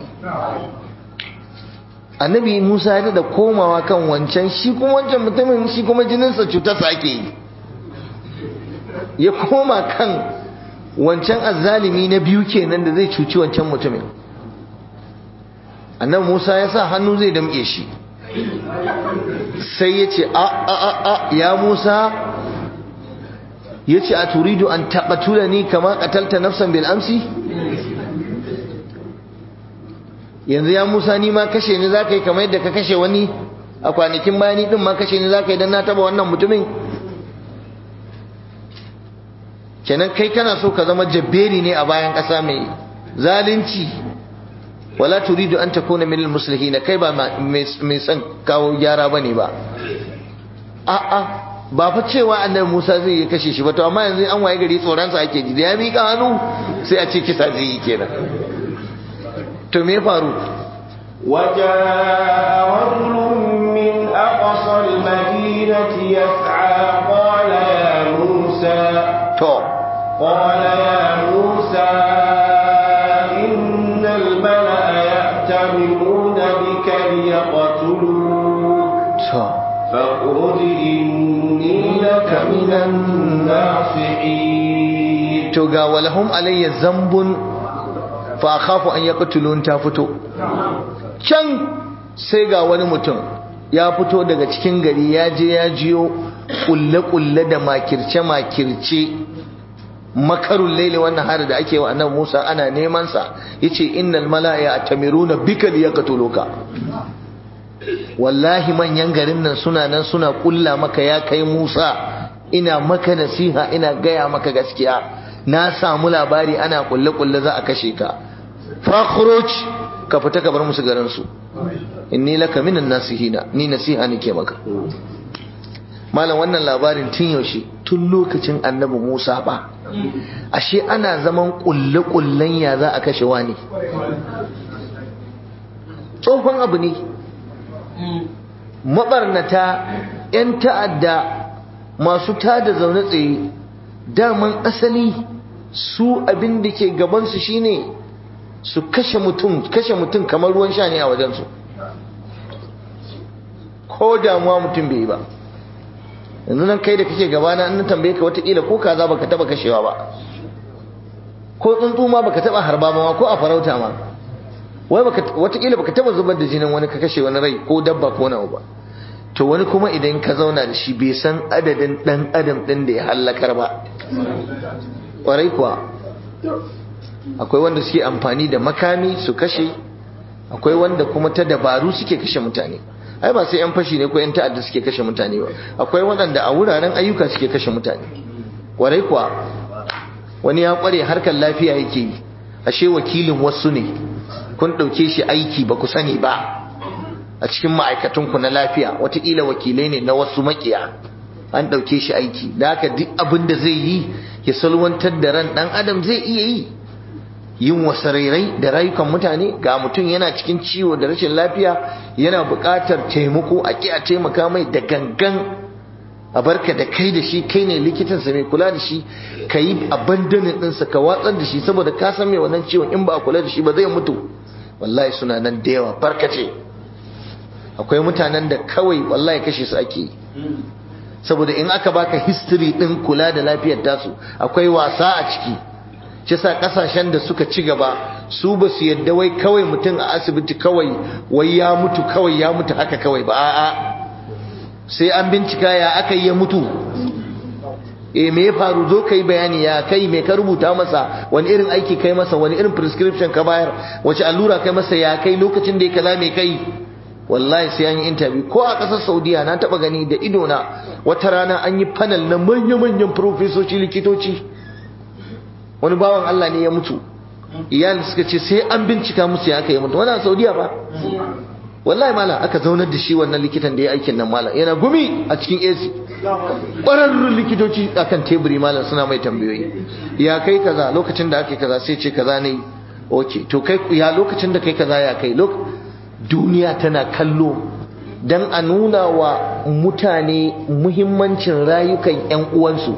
Annabi Musa ya da komawa kan wancan, shi kuma wancan mutumin shi kuma jininsa cutarsa ake yi, ya koma kan wancan azzalimi na biyu kenan da zai cuci wancan mutumin. Annabi Musa ya sa hannu zai damƙe shi, sai ya ce ya Musa, ya ce a turidu an taɓatula ni kama ƙatalta nafsan bil amsi? Yanzu ya Musa, ni ma kashe ni za ka yi kamar yadda ka kashe wani a kwanakin bayani ɗin, ma kashe ni za ka yi don na taɓa wannan mutumin? Kenan kai kana so ka zama jabberi ne a bayan ƙasa mai zalunci. Wala turidu an takuna min al-muslihin, kai ba mai son kawo gyara bane ba. Ba fa cewa annabi Musa zai yi kashe shi ba, to amma yanzu an waye gari tsoron sa ake ji, da ya mika hannu sai a ce kisa zai yi kenan. To me ya faru? وجاء رجل من أقصى المدينة يسعى قال يا موسى إن الملأ يأتمرون بك ليقتلوك فاخرج إني لك من الناصحين. توغا ولهم علي ذنب فأخاف أن يقتلون. ta fito can sai ga wani mutum ya fito daga cikin gari, ya je ya jiyo kulle-kulle da makirce-makirce, makarun laili wannan hari da ake wa annabi Musa, ana neman sa. Yace innal mala'ika atamiruna bika liyaqtuluka, wallahi manyan garin nan suna nan suna kulla maka ya kai Musa, ina maka nasiha, ina gaya maka gaskiya, na samu labari ana kulle-kulle za a kashe ka, fakhruj, ka fita ka bar musu garin su, inni laka minan nasihina, ni nasiha nake maka. Malam, wannan labarin tun yaushe? Tun lokacin annabi Musa ba. Ashe ana zaman kulle-kullen ya za a kashe wani, tsohon abu ne. Mabarnata, 'yan ta'adda, masu tada zaune tsaye, daman asali su abin da ke gabansu shine su kashe mutum kamar ruwan sha ne a wajensu, ko damuwa mutum bai yi ba. Yanzu nan kai da kake gabana, an tambaye ka watakila ko kaza baka taba kashewa ba, ko tsuntsu ma baka taba harba ba, ko a farauta ma, wai watakila baka taba zubar da jinin wani ka kashe wani rai ko dabba ko na ba. To wani kuma idan ka zauna da shi bai san adadin dan adam din da ya halakar ba. Kwarai kuwa, akwai wanda suke amfani da makami su kashe, akwai wanda kuma ta dabaru suke kashe mutane. Ai ba sai yan fashi ne ko yan ta'adda suke kashe mutane ba, akwai waɗanda a wuraren ayyuka suke kashe mutane. Kwarai kuwa, wani ya kware harkar lafiya yake yi, ashe wakilin wasu ne, kun ɗauke shi aiki ba ku sani ba, a cikin ma'aikatunku na lafiya, wataƙila wakilai ne na wasu makiya, an ɗauke shi aiki, da haka duk abin da zai yi ya salwantar da ran ɗan adam zai iya yi, yin wasarairai da rayukan mutane. Ga mutum yana cikin ciwo da rashin lafiya, yana buƙatar taimako, a ƙi a taimaka mai da gangan, a barka da kai da shi, kai ne likitansa mai kula da shi, ka yi abandonin ɗinsa, ka watsar da shi saboda ka san mai wannan ciwon in ba a kula da shi ba zai mutu. Wallahi suna nan da yawa barkace. Akwai mutanen da kawai wallahi kashe su ake yi, saboda in aka baka history ɗin kula da lafiyar tasu akwai wasa a ciki. Shi sa kasashen da suka ci gaba su ba su yadda wai kawai mutum a asibiti kawai wai ya mutu haka kawai ba, a'a, sai an bincika ya aka yi ya mutu, me ya faru, zo kai bayani, ya kai, me ka rubuta masa, wani irin aiki kai masa, wani irin prescription ka bayar, wace allura kai masa, ya kai lokacin da ya kaza me kai. Wallahi sai an yi interview. Ko a ƙasar Saudiya na taɓa gani da idona, wata rana an yi panel na manya-manyan profesoci likitoci, wani bawan Allah ne ya mutu, iyali suka ce sai an bincika musu ya aka yi mutu. Wannan Saudiya ba, wallahi mala aka zaunar da shi wannan likitan da ya aikin nan mala, yana gumi a cikin AC, ƙwararrun likitoci akan teburi mala suna mai tambayoyi, ya kai kaza lokacin da aka yi kaza, sai ce kaza ne. Okay, to kai ya lokacin da kai kaza ya kai. Duniya tana kallo dan a nuna wa mutane muhimmancin rayukan ƴan uwansu.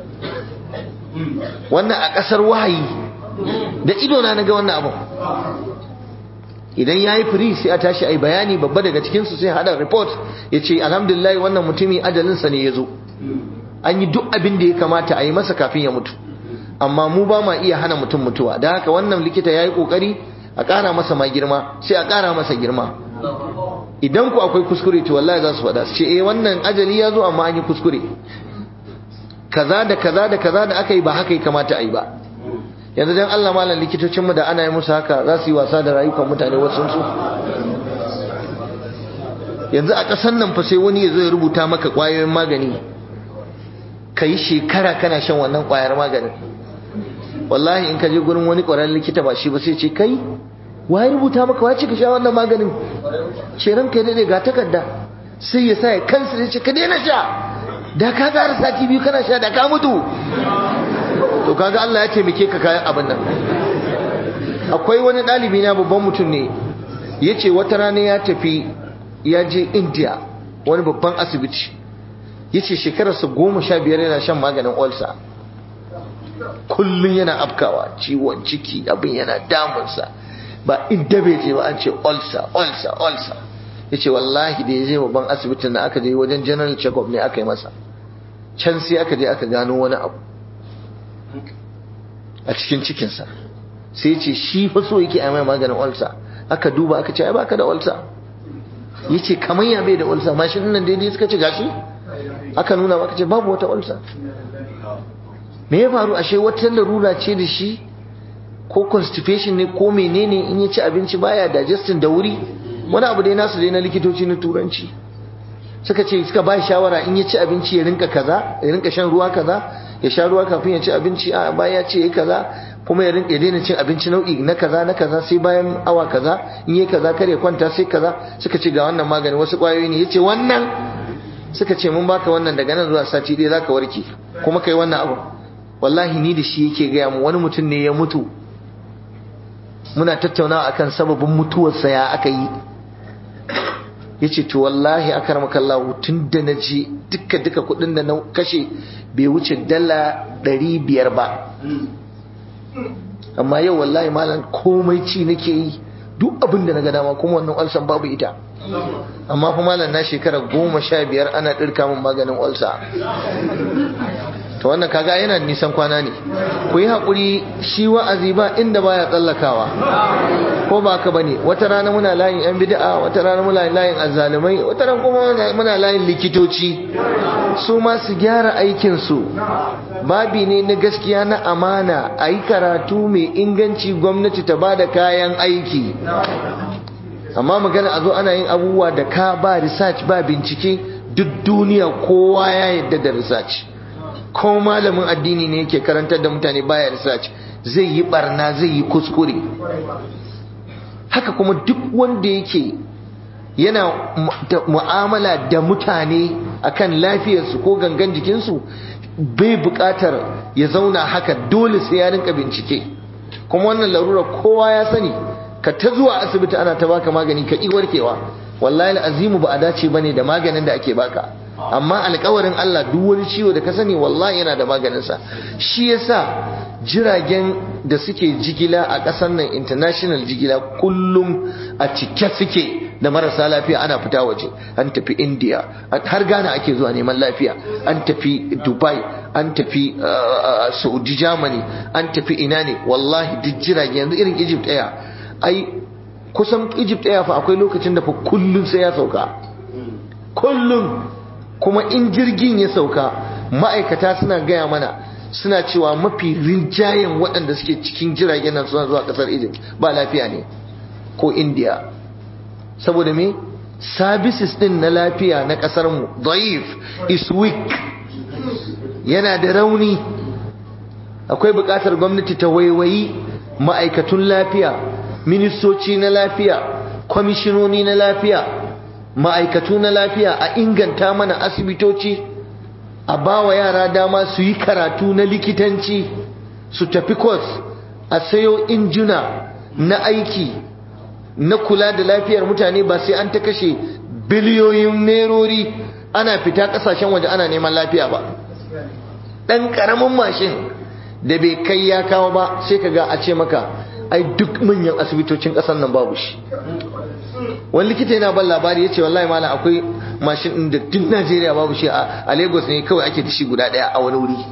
Wannan a ƙasar wahayi da ido na ga wannan abu. Idan yayi free sai a tashi ai bayani, babba daga cikin su sai hada report yace alhamdulillah wannan mutumi ajalin sa ne yazo, an yi duk abin da ya kamata a yi masa kafin ya mutu, amma mu ba ma iya hana mutum mutuwa. Da haka wannan likita yayi kokari a ƙara masa ma girma, sai a ƙara masa girma. Idan ku akwai kuskure to wallahi za su faɗa, su ce wannan ajali ya zo amma an yi kuskure, kaza da kaza da kaza da aka yi ba haka ya kamata a yi ba. Yanzu dan Allah malam likitocinmu da ana yi musu haka za su yi wasa da rayukan mutane wasu su. Yanzu a ƙasar nan fa sai wani ya zo ya rubuta maka ƙwayoyin magani, ka yi shekara kana shan wannan ƙwayar maganin. Wallahi in ka je gurin wani ƙwararren likita ba shi ba sai ce kai waye rubuta maka, wace ka sha wannan maganin, ce ranka ya dade ga takarda, sai ya sa ya kansa ya ce ka daina sha, da ka ƙara sati biyu kana sha da ka mutu. To kaga Allah ya taimake ka kayan abin nan. Akwai wani ɗalibi na babban mutum ne, yace wata rana ya tafi ya je India wani babban asibiti, yace shekararsa 15 yana shan maganin ulcer, kullum yana afkawa ciwon ciki, abin yana damunsa, ba inda bai je ba an ce ulcer. Yace wallahi da ya je babban asibitin na aka je wajen general check up ne aka yi masa, can sai aka je aka gano wani abu a cikin cikinsa, sai ya ce shi fa so yake a mai maganin ulcer. Aka duba aka ce ai baka da ulcer. Yace kamar ya bai da ulcer, mashin nan daidai suka ce gashi, aka nuna maka ce babu wata ulcer. Me ya faru? Ashe wata larura ce da shi, ko constipation ne ko menene, in ya ci abinci baya digesting da wuri, wani abu dai nasu dai na likitoci na turanci. Suka ce suka ba shawara in ya ci abinci ya rinka kaza, ya rinka shan ruwa kaza, ya sha ruwa kafin ya ci abinci, a baya ya ce yayi kaza, kuma ya daina cin abinci nau'i na kaza sai bayan awa kaza, in yayi kaza kar ya kwanta sai kaza. Suka ce ga wannan magani wasu kwayoyi ne, yace wannan, suka ce mun baka wannan daga nan zuwa sati ɗaya zaka warke, kuma kai wannan abu. Wallahi ni da shi yake gaya mu, wani mutum ne ya mutu, muna tattaunawa akan sababin mutuwarsa ya aka yi. Yace to wallahi akarmakallahu tunda naje duka kudin da na kashe bai wuce dala 500 ba, amma yau wallahi malam komai ci nake yi, duk abin da naga dama, kuma wannan ulcer babu ita. Amma fa malam na shekara 15 ana dirka min maganin ulcer. To wannan kaga yana nisan kwana ne. Ku yi hakuri, shi wa'azi ba inda baya tsallakawa, ko ba ka bane. Wata rana muna layin yan bid'a, wata rana muna layin azzalumai, wata rana kuma muna layin likitoci, su ma su gyara aikin su. Babi ne na gaskiya, na amana, ayi karatu mai inganci, gwamnati ta bada kayan aiki. Amma magana a zo ana yin abubuwa da ka ba research ba bincike, duk duniya kowa ya yadda da research. Ko malamin addini ne yake karantar da mutane baya research, zai yi barna, zai yi kuskure. Haka kuma duk wanda yake yana mu'amala da mutane akan lafiyarsu ko gangan jikinsu, bai buƙatar ya zauna haka, dole sai ya rinka bincike. kuma wannan larura kowa ya sani, ka ta zuwa asibiti ana ta baka magani ka ƙi warkewa, wallahi azimu ba a dace bane da maganin da ake baka. amma alƙawarin Allah duk wani ciwo da ka sani wallahi yana da maganinsa. shi yasa jiragen da suke jigila a ƙasar nan, international jigila, kullum a cike suke da marasa lafiya. ana fita waje, an tafi India, har Ghana ake zuwa neman lafiya, an tafi Dubai, an tafi Saudi, Germany, an tafi ina ne. wallahi duk jirage yanzu irin Egypt Air, ai kusan Egypt Air fa akwai lokacin da fa kullum sai ya sauka, kullum. kuma in jirgin ya sauka, ma'aikata suna gaya mana, suna cewa mafi rinjayen waɗanda suke cikin jiragen nan suna zuwa ƙasar Egypt ba lafiya ne, ko India. saboda me? services din na lafiya na ƙasar mu dhaif, is weak, yana da rauni. akwai buƙatar gwamnati ta waiwayi ma'aikatun lafiya, ministoci na lafiya, kwamishinoni na lafiya, ma'aikatu na lafiya, a inganta mana asibitoci, a bawa yara dama su yi karatu na likitanci, su tafi course, a sayo injuna na aiki na kula da lafiyar mutane, ba sai an ta kashe biliyoyin nerori ana fita kasashen waje ana neman lafiya ba. dan karamin mashin da bai kai ya kawo ba, sai kaga a ce maka ai duk manyan asibitocin kasar nan babu shi. wani likita yana ban labari, ya ce wallahi malam akwai mashin ɗin da duk Najeriya babu shi, a Lagos ne kawai ake da shi guda ɗaya a wani wuri.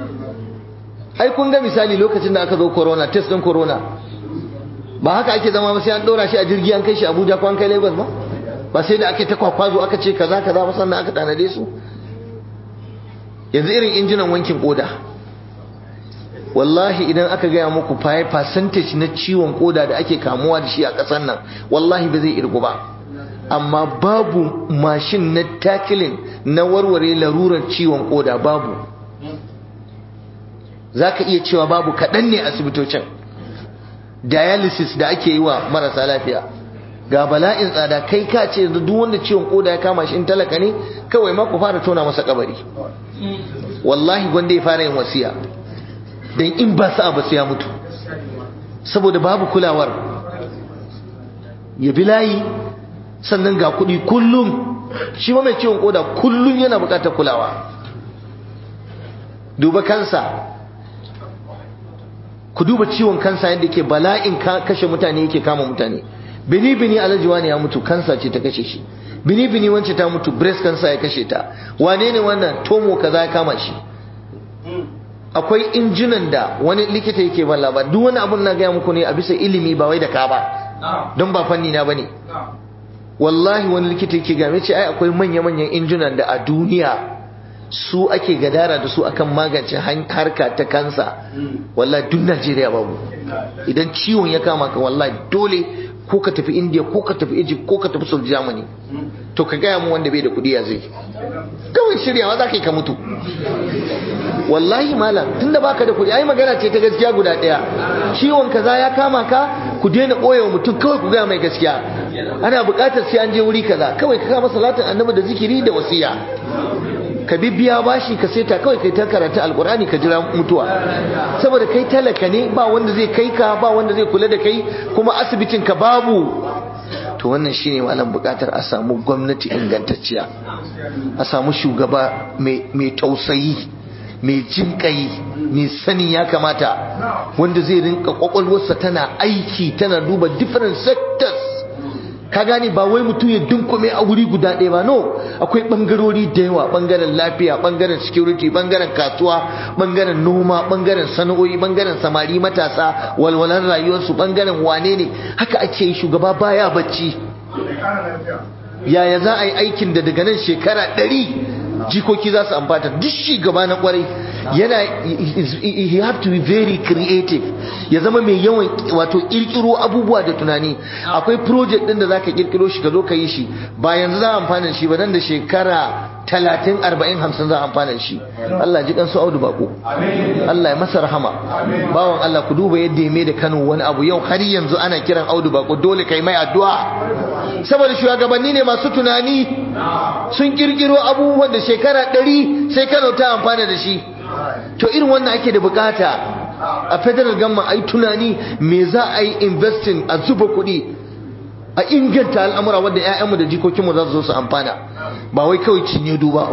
ai kun ga misali lokacin da aka zo corona, test ɗin corona, ba haka ake zama ba, sai an ɗora shi a jirgi an kai shi Abuja ko an kai Lagos ba sai da ake ta kwakwazo aka ce kaza kaza ba, sannan aka tanade su. yanzu irin injinan wankin koda, wallahi idan aka gaya muku percentage na ciwon koda da ake kamuwa da shi a ƙasar nan, wallahi ba zai irgu ba. amma babu mashin na tackling na warware larurar ciwon koda, babu. za ka iya cewa babu, kaɗan ne asibitocin. dialysis da ake yi wa marasa lafiya ga bala'in tsada, kai ka ce duk wanda ciwon koda ya kama shi in talaka ne, kawai ma ku fara tona masa kabari. wallahi gwanda ya fara yin wasiya, dan in ba sa ba sai ya mutu, saboda babu kulawar. ya bi layi, sannan ga kuɗi kullum. shi ma mai ciwon koda kullum yana buƙatar kulawa. duba kansa, ku duba ciwon kansa yadda ke bala'in kashe mutane, yake kama mutane. bini alhaji wani ya mutu, kansa ce ta kashe shi. bini wance ta mutu, breast cancer ya kashe ta. wane ne wannan, tomo kaza ya kama shi. akwai injinan da wani likita yake ban labari, duk wani abun na gaya muku ne a bisa ilimi, ba wai da ka ba, don ba fanni na bane. wallahi wani likita yake game ce ai akwai manya-manyan injinan da a duniya su ake gadara da su akan magance harka ta kansa. wallahi duk Najeriya babu. idan ciwon ya kama ka, wallahi dole ko ka tafi India, ko ka tafi Egypt, ko ka tafi Saudi, Germany. to ka gaya mu wanda bai da kudi ya zai kawai shiryawa za ka yi ka mutu. wallahi malam, tunda baka da kudi, ai magana ce ta gaskiya guda daya. ciwon kaza ya kama ka, ku daina boyewa mutum, kawai ku gaya mai gaskiya. ana buƙatar sai an je wuri kaza, kawai ka kama salatin annabi da zikiri da wasiya, ka bibiya bashi, ka seta kawai kai ta karanta alkurani, ka jira mutuwa. saboda kai talaka ne, ba wanda zai kai ka, ba wanda zai kula da kai, kuma asibitin ka babu. to wannan shine malam bukatar a samu gwamnati ingantacciya, a samu shugaba mai tausayi, mai jinkai, mai sani ya kamata, wanda zai rinka kwakwalwarsa tana aiki, tana duba different sectors. ka gane, ba wai mutum ya dunkume a wuri guda ɗaya ba, no. akwai bangarori da yawa, bangaren lafiya, bangaren security, bangaren kasuwa, bangaren noma, bangaren sana'o'i, bangaren samari matasa, walwalan rayuwarsu, bangaren wane ne. haka ake yi, shugaba baya bacci. yaya za a yi aikin da daga nan shekara 100 jikoki za su amfata? duk shugaba na kwarai yana, he have to be very creative, ya zama mai yawan wato kirkiro abubuwa da tunani. akwai project din da zaka kirkiro shi, ka zo ka yi shi, ba yanzu za a amfana da shi ba, nan da shekara 30 40 50 za a amfana da shi. Allah ji kan su Audu Bako, Allah ya masa rahama. bawan Allah, ku duba yadda ya mai da Kano wani abu. yau har yanzu ana kiran Audu Bako, dole kai mai addu'a. saboda shugabanni ne masu tunani, sun kirkiro abubuwan da shekara 100 sai Kano ta amfana da shi. To irin wannan ake da bukata a federal government, ai tunani me za a yi investing, a zuba kuɗi a inganta al'amura wanda 'ya'yanmu da jikokinmu za su zo su amfana, ba wai kawai cinye duba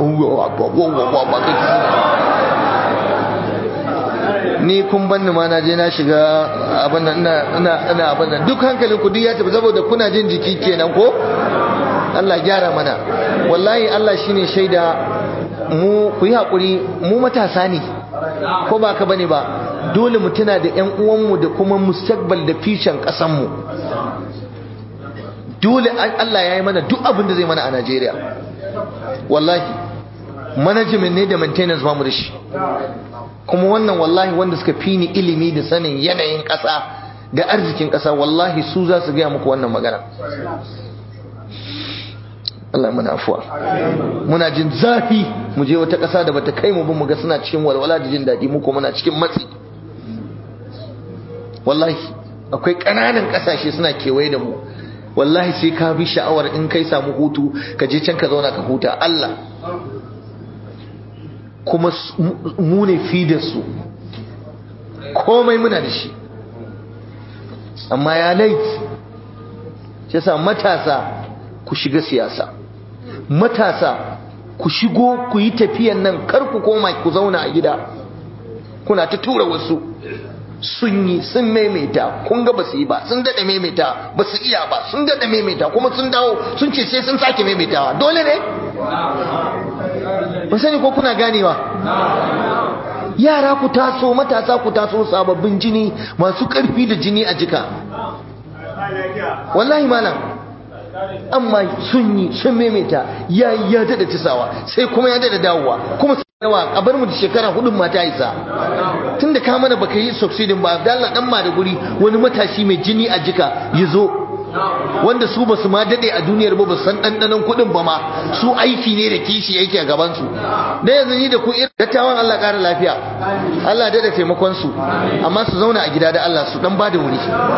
ni kun banni ma na je na shiga abin nan ina abin nan duk hankalin ku duk ya tafi saboda kuna jin jiki kenan ko. Allah gyara mana, wallahi Allah shine shaida. Mu ku yi hakuri, mu matasa ne ko ba ka bane ba, dole mu tuna da ƴan uwanmu da kuma mustaqbal da fishan ƙasar mu. Dole Allah ya yi mana duk abin da zai mana a Najeriya. Wallahi management ne da maintenance ba mu da shi, kuma wannan wallahi wanda suka fi ni ilimi da sanin yanayin ƙasa da arzikin ƙasa wallahi su za su gaya muku wannan magana. Allah muna afuwa, muna jin zafi mu je wata ƙasa da bata kai mu ba mu ga suna cikin walwala da jin daɗi, mu kuma muna cikin matsi. Wallahi akwai ƙananan ƙasashe suna kewaye da mu, wallahi sai ka bi sha'awar in kai samu hutu ka je can ka zauna ka huta. Allah kuma mu ne fi da su, komai muna da shi, amma ya laifi. shi yasa matasa ku shiga siyasa, matasa ku shigo ku yi tafiyan nan, kar ku koma ku zauna a gida kuna ta tura wasu. Sun yi sun maimaita, kun ga ba su yi ba, sun daɗa maimaita ba su iya ba, sun daɗa maimaita kuma sun dawo sun ce sai sun sake maimaitawa. Dole ne? Ba sani ko kuna ganewa? Yara ku taso, matasa ku taso, sababbin jini masu ƙarfi da jini a jika. Wallahi malam, amma sun yi sun maimaita, ya daɗa tisawa sai kuma ya daɗa dawowa, kuma yawa a bar mu da shekara 4 mata isa. Tunda ka mana baka yi succeeding ba, dalla dan ma da guri wani matashi mai jini a jika yazo, wanda su basu ma dade a duniyar ba, san dandanan kudin ba ma, su aiki ne da kishi yake a gaban su. Da yanzu ni da ku irin dattawan Allah ƙara lafiya, Allah da taimakon su, amma su zauna a gida da Allah, su dan bada wuri.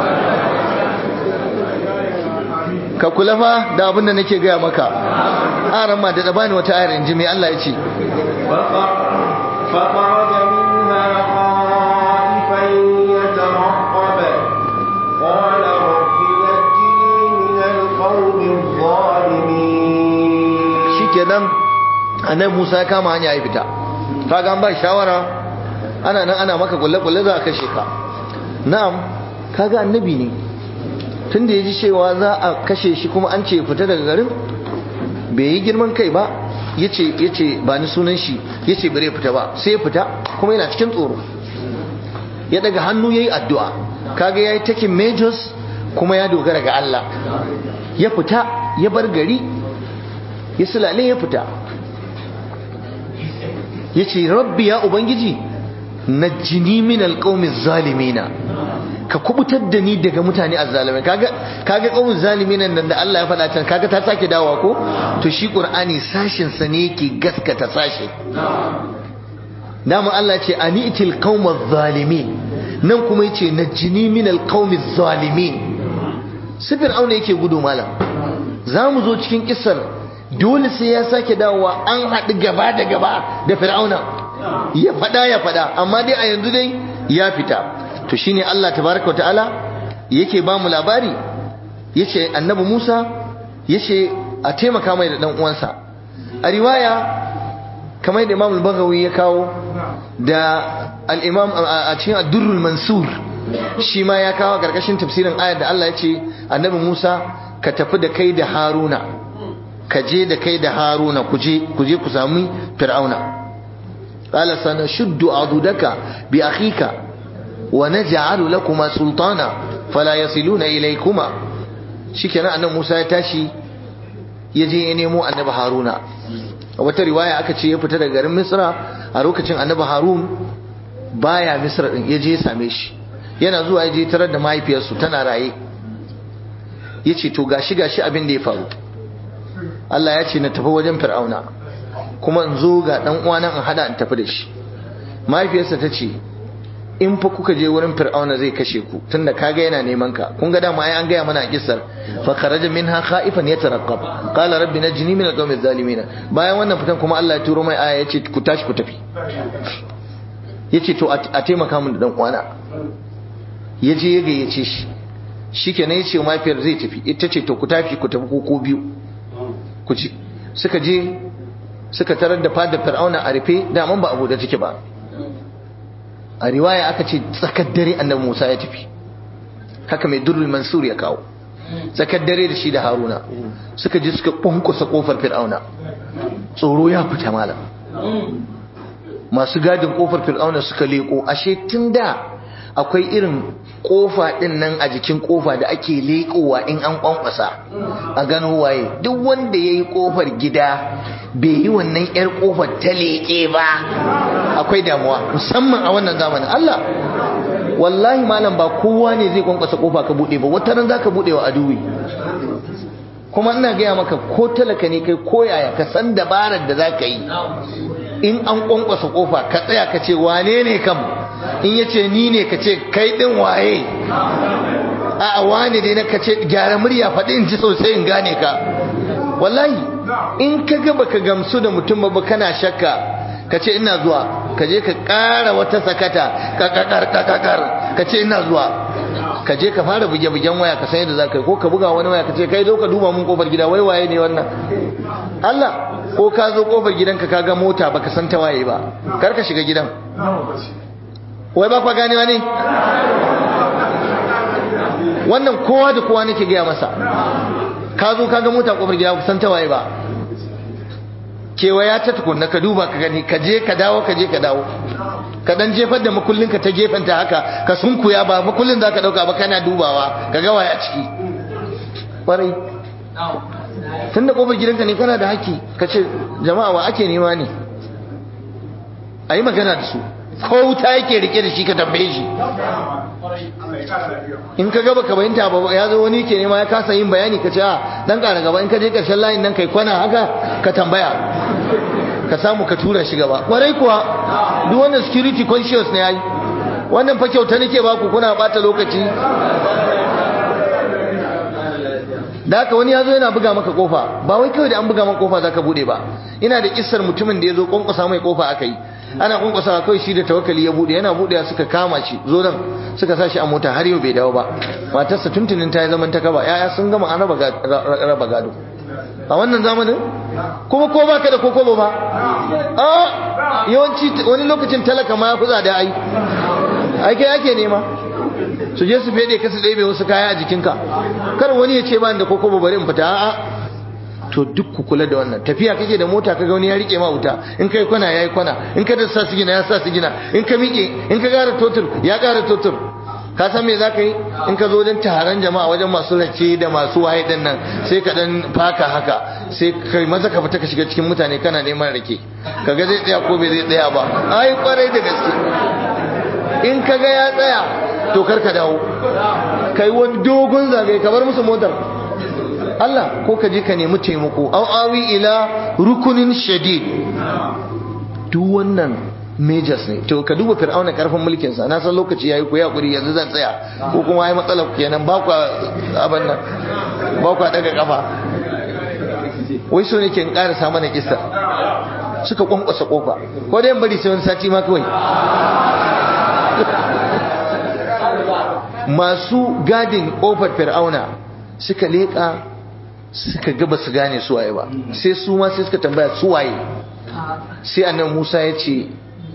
Ka kula fa da abin da nake gaya maka. Aran ma da bani wata ayar inji mai Allah ya ce, فخرج منها خائفا يترقب قال رب نجني من القوم الظالمين. shikenan annabi Musa ya kama hanya ya fita. Kaga an ba shawara, ana nan ana maka kulle za ka kashe ka. Na'am, kaga annabi ne, tunda yaji cewa za a kashe shi kuma an ce fita daga garin, bai yi girman kai ba, yace ba ni sunan shi, yace bare fita ba, sai ya fita kuma yana cikin tsoro. Ya daga hannu yayi addu'a, kaga yayi taking measures kuma ya dogara ga Allah. Ya fita, ya bar gari, ya sulale ya fita. Yace rabbi ya ubangiji, najjini min alqaumiz zalimina, ka kubutar da ni daga mutane azzalimai. kaga qaumiz zalimin nan da Allah ya faɗa can, kaga ta sake dawowa ko. To shi Qur'ani sashin sa ne yake gaskata sashi. Dama Allah ce anitil qaumaz zalimin, nan kuma yace najjini min alqaumiz zalimin. Sifir auna yake gudu malam, zamu zo cikin kissar, dole sai ya sake dawowa, an haɗu gaba da gaba da Fir'auna, ya faɗa amma dai a yanzu dai ya fita. To shine Allah tabaraka wa ta'ala yake ba mu labari, yace annabi Musa yace a taimaka mai da dan uwansa. A riwaya kamar da Imam al-Baghawi ya kawo, da al-Imam a cikin ad-Durrul Mansur shi ma ya kawo karkashin tafsirin ayar da Allah yace annabi Musa ka tafi da kai da Haruna, ka je da kai da Haruna ku je ku sami Fir'auna. qala sanashuddu adudaka bi akhika wa naj'alu lakuma sultana fala yasiluna ilaykuma. Shikenan annabi Musa ya tashi ya je ya nemo annabi Haruna. A wata riwaya aka ce ya fita daga garin Misra a lokacin annabi Harun baya Misra din, ya je ya same shi. Yana zuwa ya je tarar da mahaifiyarsu tana raye. Yace to gashi abin da ya faru. Allah ya ce na tafi wajen Fir'auna, kuma in zo ga dan uwana in hada in tafi da shi. Mahaifiyarsa ta ce in fa kuka je wurin fir'auna zai kashe ku tunda kaga yana neman ka kun ga dama ai an gaya mana a kissar fa kharaja minha khaifan yataraqqab qala rabbi najini min al-qawmi adh-dhalimin bayan wannan fitan kuma Allah ya turo mai aya yace ku tashi ku tafi yace to a taimaka min da dan uwana yaje ya gayyace shi shikenan yace mafiyar zai tafi ita ce to ku tafi ku tafi ko biyu ku ci suka je suka tarar da fadar fir'auna a rufe da man ba abu da take ba a riwaya aka ce tsakar dare annabi Musa ya tafi haka mai durrul mansur ya kawo tsakar dare da shi da Haruna suka je suka kunkusa kofar fir'auna tsoro ya fita malam masu gadin kofar fir'auna suka leko ashe tunda akwai irin kofa din nan a jikin kofa da ake lekowa in an kwankwasa a gano waye duk wanda yayi kofar gida bai yi wannan yar kofar ta leke ba akwai damuwa musamman a wannan zamanin Allah wallahi malam ba kowa ne zai kwankwasa kofa ka bude ba wata ran zaka bude wa aduwi kuma ina gaya maka ko talaka ne kai ko yaya ka san dabarar da zaka yi in an kwankwasa kofa ka tsaya ka ce wane ne kam in yace ni ne ka ce kai din waye a wane dai na ka ce gyara murya faɗi in ji sosai in gane ka wallahi in ka ga baka gamsu da mutum ba kana shakka ka ce ina zuwa ka je ka ƙara wata sakata kakakar ka ce ina zuwa ka je ka fara buge-bugen waya ka san yadda za ka yi ko ka buga wani waya ka ce kai zo ka duba mun kofar gida wai waye ne wannan Allah ko ka zo kofar gidanka ka ga mota baka san ta waye ba kar ka shiga gidan wai ba kwa ganewa ne wannan kowa da kowa nake gaya masa ka zo ka ga mota kofar gida baka san ta waye ba kewaya ta tukunna ka duba ka gani ka je ka dawo ka dan jefar da makullinka ta gefenta haka ka sunkuya ba makullin zaka dauka ba kana dubawa ka ga waye a ciki kwarai tunda kofar gidanka ne kana da haƙƙi ka ce jama'a wa ake nema ne ayi magana da su ko wuta yake rike da shi ka tambaye shi in ka gaba ka bayanta ba ya zo wani ke nema ya kasa yin bayani ka ce a dan ƙara gaba in ka je ƙarshen layin nan kai kwana haka ka tambaya ka samu ka tura shi gaba kwarai kuwa duk wannan security conscious ne yayi wannan fa kyauta nake ba ku kuna bata lokaci da haka wani ya zo yana buga maka kofa ba wai kawai da an buga maka kofa zaka bude ba ina da kissar mutumin da ya zo kwankwasa mai kofa aka yi ana kwankwasa kawai shi da tawakkali ya bude yana bude suka kama shi zo nan suka sa shi a mota har yau bai dawo ba matarsa tuntunin ta yi zaman ta kaba yaya sun gama an raba gado a wannan zamanin kuma ko baka da kokobo ba yawanci wani lokacin talaka ma ya fi tsada ai kai ake nema su je su fede ka su ɗebe wasu kaya a jikinka kar wani ya ce ba da kokobo bari in fita a'a to duk ku kula da wannan tafiya kake da mota kaga wani ya rike ma wuta in kai kwana yayi kwana in ka da sa sigina ya sa sigina in ka miƙe in ka gara totur ya gara totur ka san me zaka yi in ka zo wajen taron jama'a wajen masu rake da masu waye din nan sai ka dan faka haka sai kai maza ka fita ka shiga cikin mutane kana neman rake kaga zai tsaya ko bai zai tsaya ba ai kwarai da gaske in kaga ya tsaya to kar ka dawo kai wani dogon zagaye ka bar musu motar Allah ko ka je ka nemi taimako au awi ila rukunin shadid duk wannan majors ne to ka duba fir'auna karfin mulkin sa na san lokaci yayi ku yakuri yanzu zan tsaya ko kuma ai matsalar ku kenan ba ku aban nan ba ku daga kafa wai so nake in karasa mana kissa suka kwankwasa kofa ko dai bari sai wani sati ma kawai masu gadin kofar fir'auna suka leka suka ga ba su gane suwaye ba sai su ma sai suka tambaya suwaye sai annabi Musa ya ce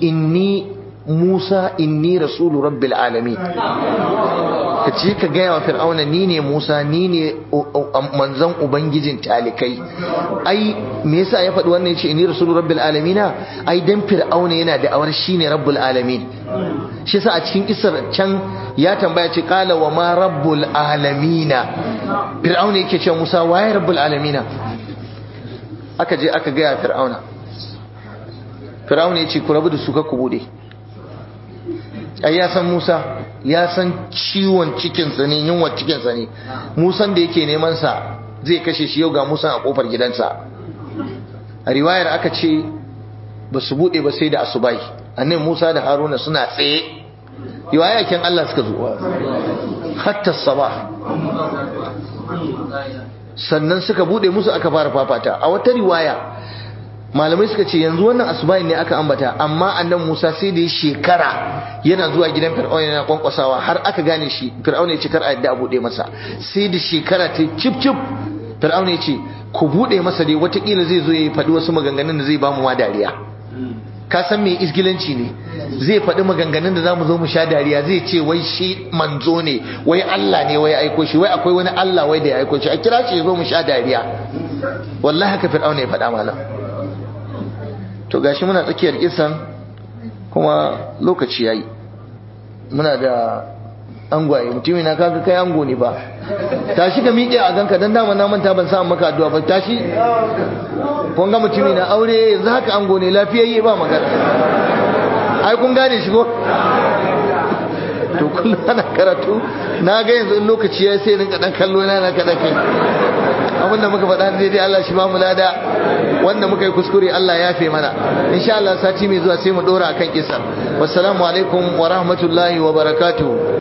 inni rasulu rabbil alamin ka ce ka gaya wa fir'auna ni ne Musa ni ne manzon ubangijin talikai ai me yasa ya faɗi wannan yace inni rasulu rabbil alamin ai dan fir'auna yana da awar shine rabbul alamin shi yasa a cikin kissar can ya tambaya ce qala wa ma rabbul alamin fir'auna yake ce Musa waye rabbul alamin aka je aka gaya fir'auna ya ce ku rabu da su ka ku bude ai ya san Musa ya san ciwon cikinsa ne yunwa cikinsa ne Musan da yake neman sa zai kashe shi yau ga Musa a kofar gidansa a riwayar aka ce ba su bude ba sai da asubai annabi Musa da Haruna suna tsaye yakin Allah suka zo hatta sabah sannan suka bude musu aka fara fafata. A wata riwaya malamai suka ce yanzu wannan asubahin ne aka ambata, amma annabi Musa sai da shekara yana zuwa gidan Fir'auna yana kwankwasawa har aka gane shi. Fir'auna ya ce kar a yadda a bude masa, sai da shekara ta cip cip Fir'auna ya ce ku bude masa dai watakila zai zo ya faɗi wasu maganganun da zai ba mu ma dariya. Ka san me isgilanci ne, zai faɗi maganganun da zamu zo mu sha dariya, zai ce wai shi manzo ne, wai Allah ne wai aiko shi, wai akwai wani Allah wai da ya aiko shi, a kira shi ya zo mu sha dariya. Wallahi haka Fir'auna ya faɗa malam. To gashi muna tsakiyar kisan kuma lokaci yayi, muna da angwaye. Mutumi na kaga kai ango ne ba, tashi ka miƙe a ganka dan dama na manta ban sa maka addu'a ba. Tashi, kun ga mutumi na aure yanzu haka ango ne, lafiyayye ba magana. Ai kun gane shi ko? To kullum ana karatu na ga yanzu in lokaci yayi sai rinka dan kallo na kada kai. Abinda muka faɗa daidai Allah shi ba mu lada, wanda muka yi kuskure Allah ya yafe mana. Insha Allah sati mai zuwa sai mu dora akan kisa. Wassalamu alaikum wa rahmatullahi wa barakatuh.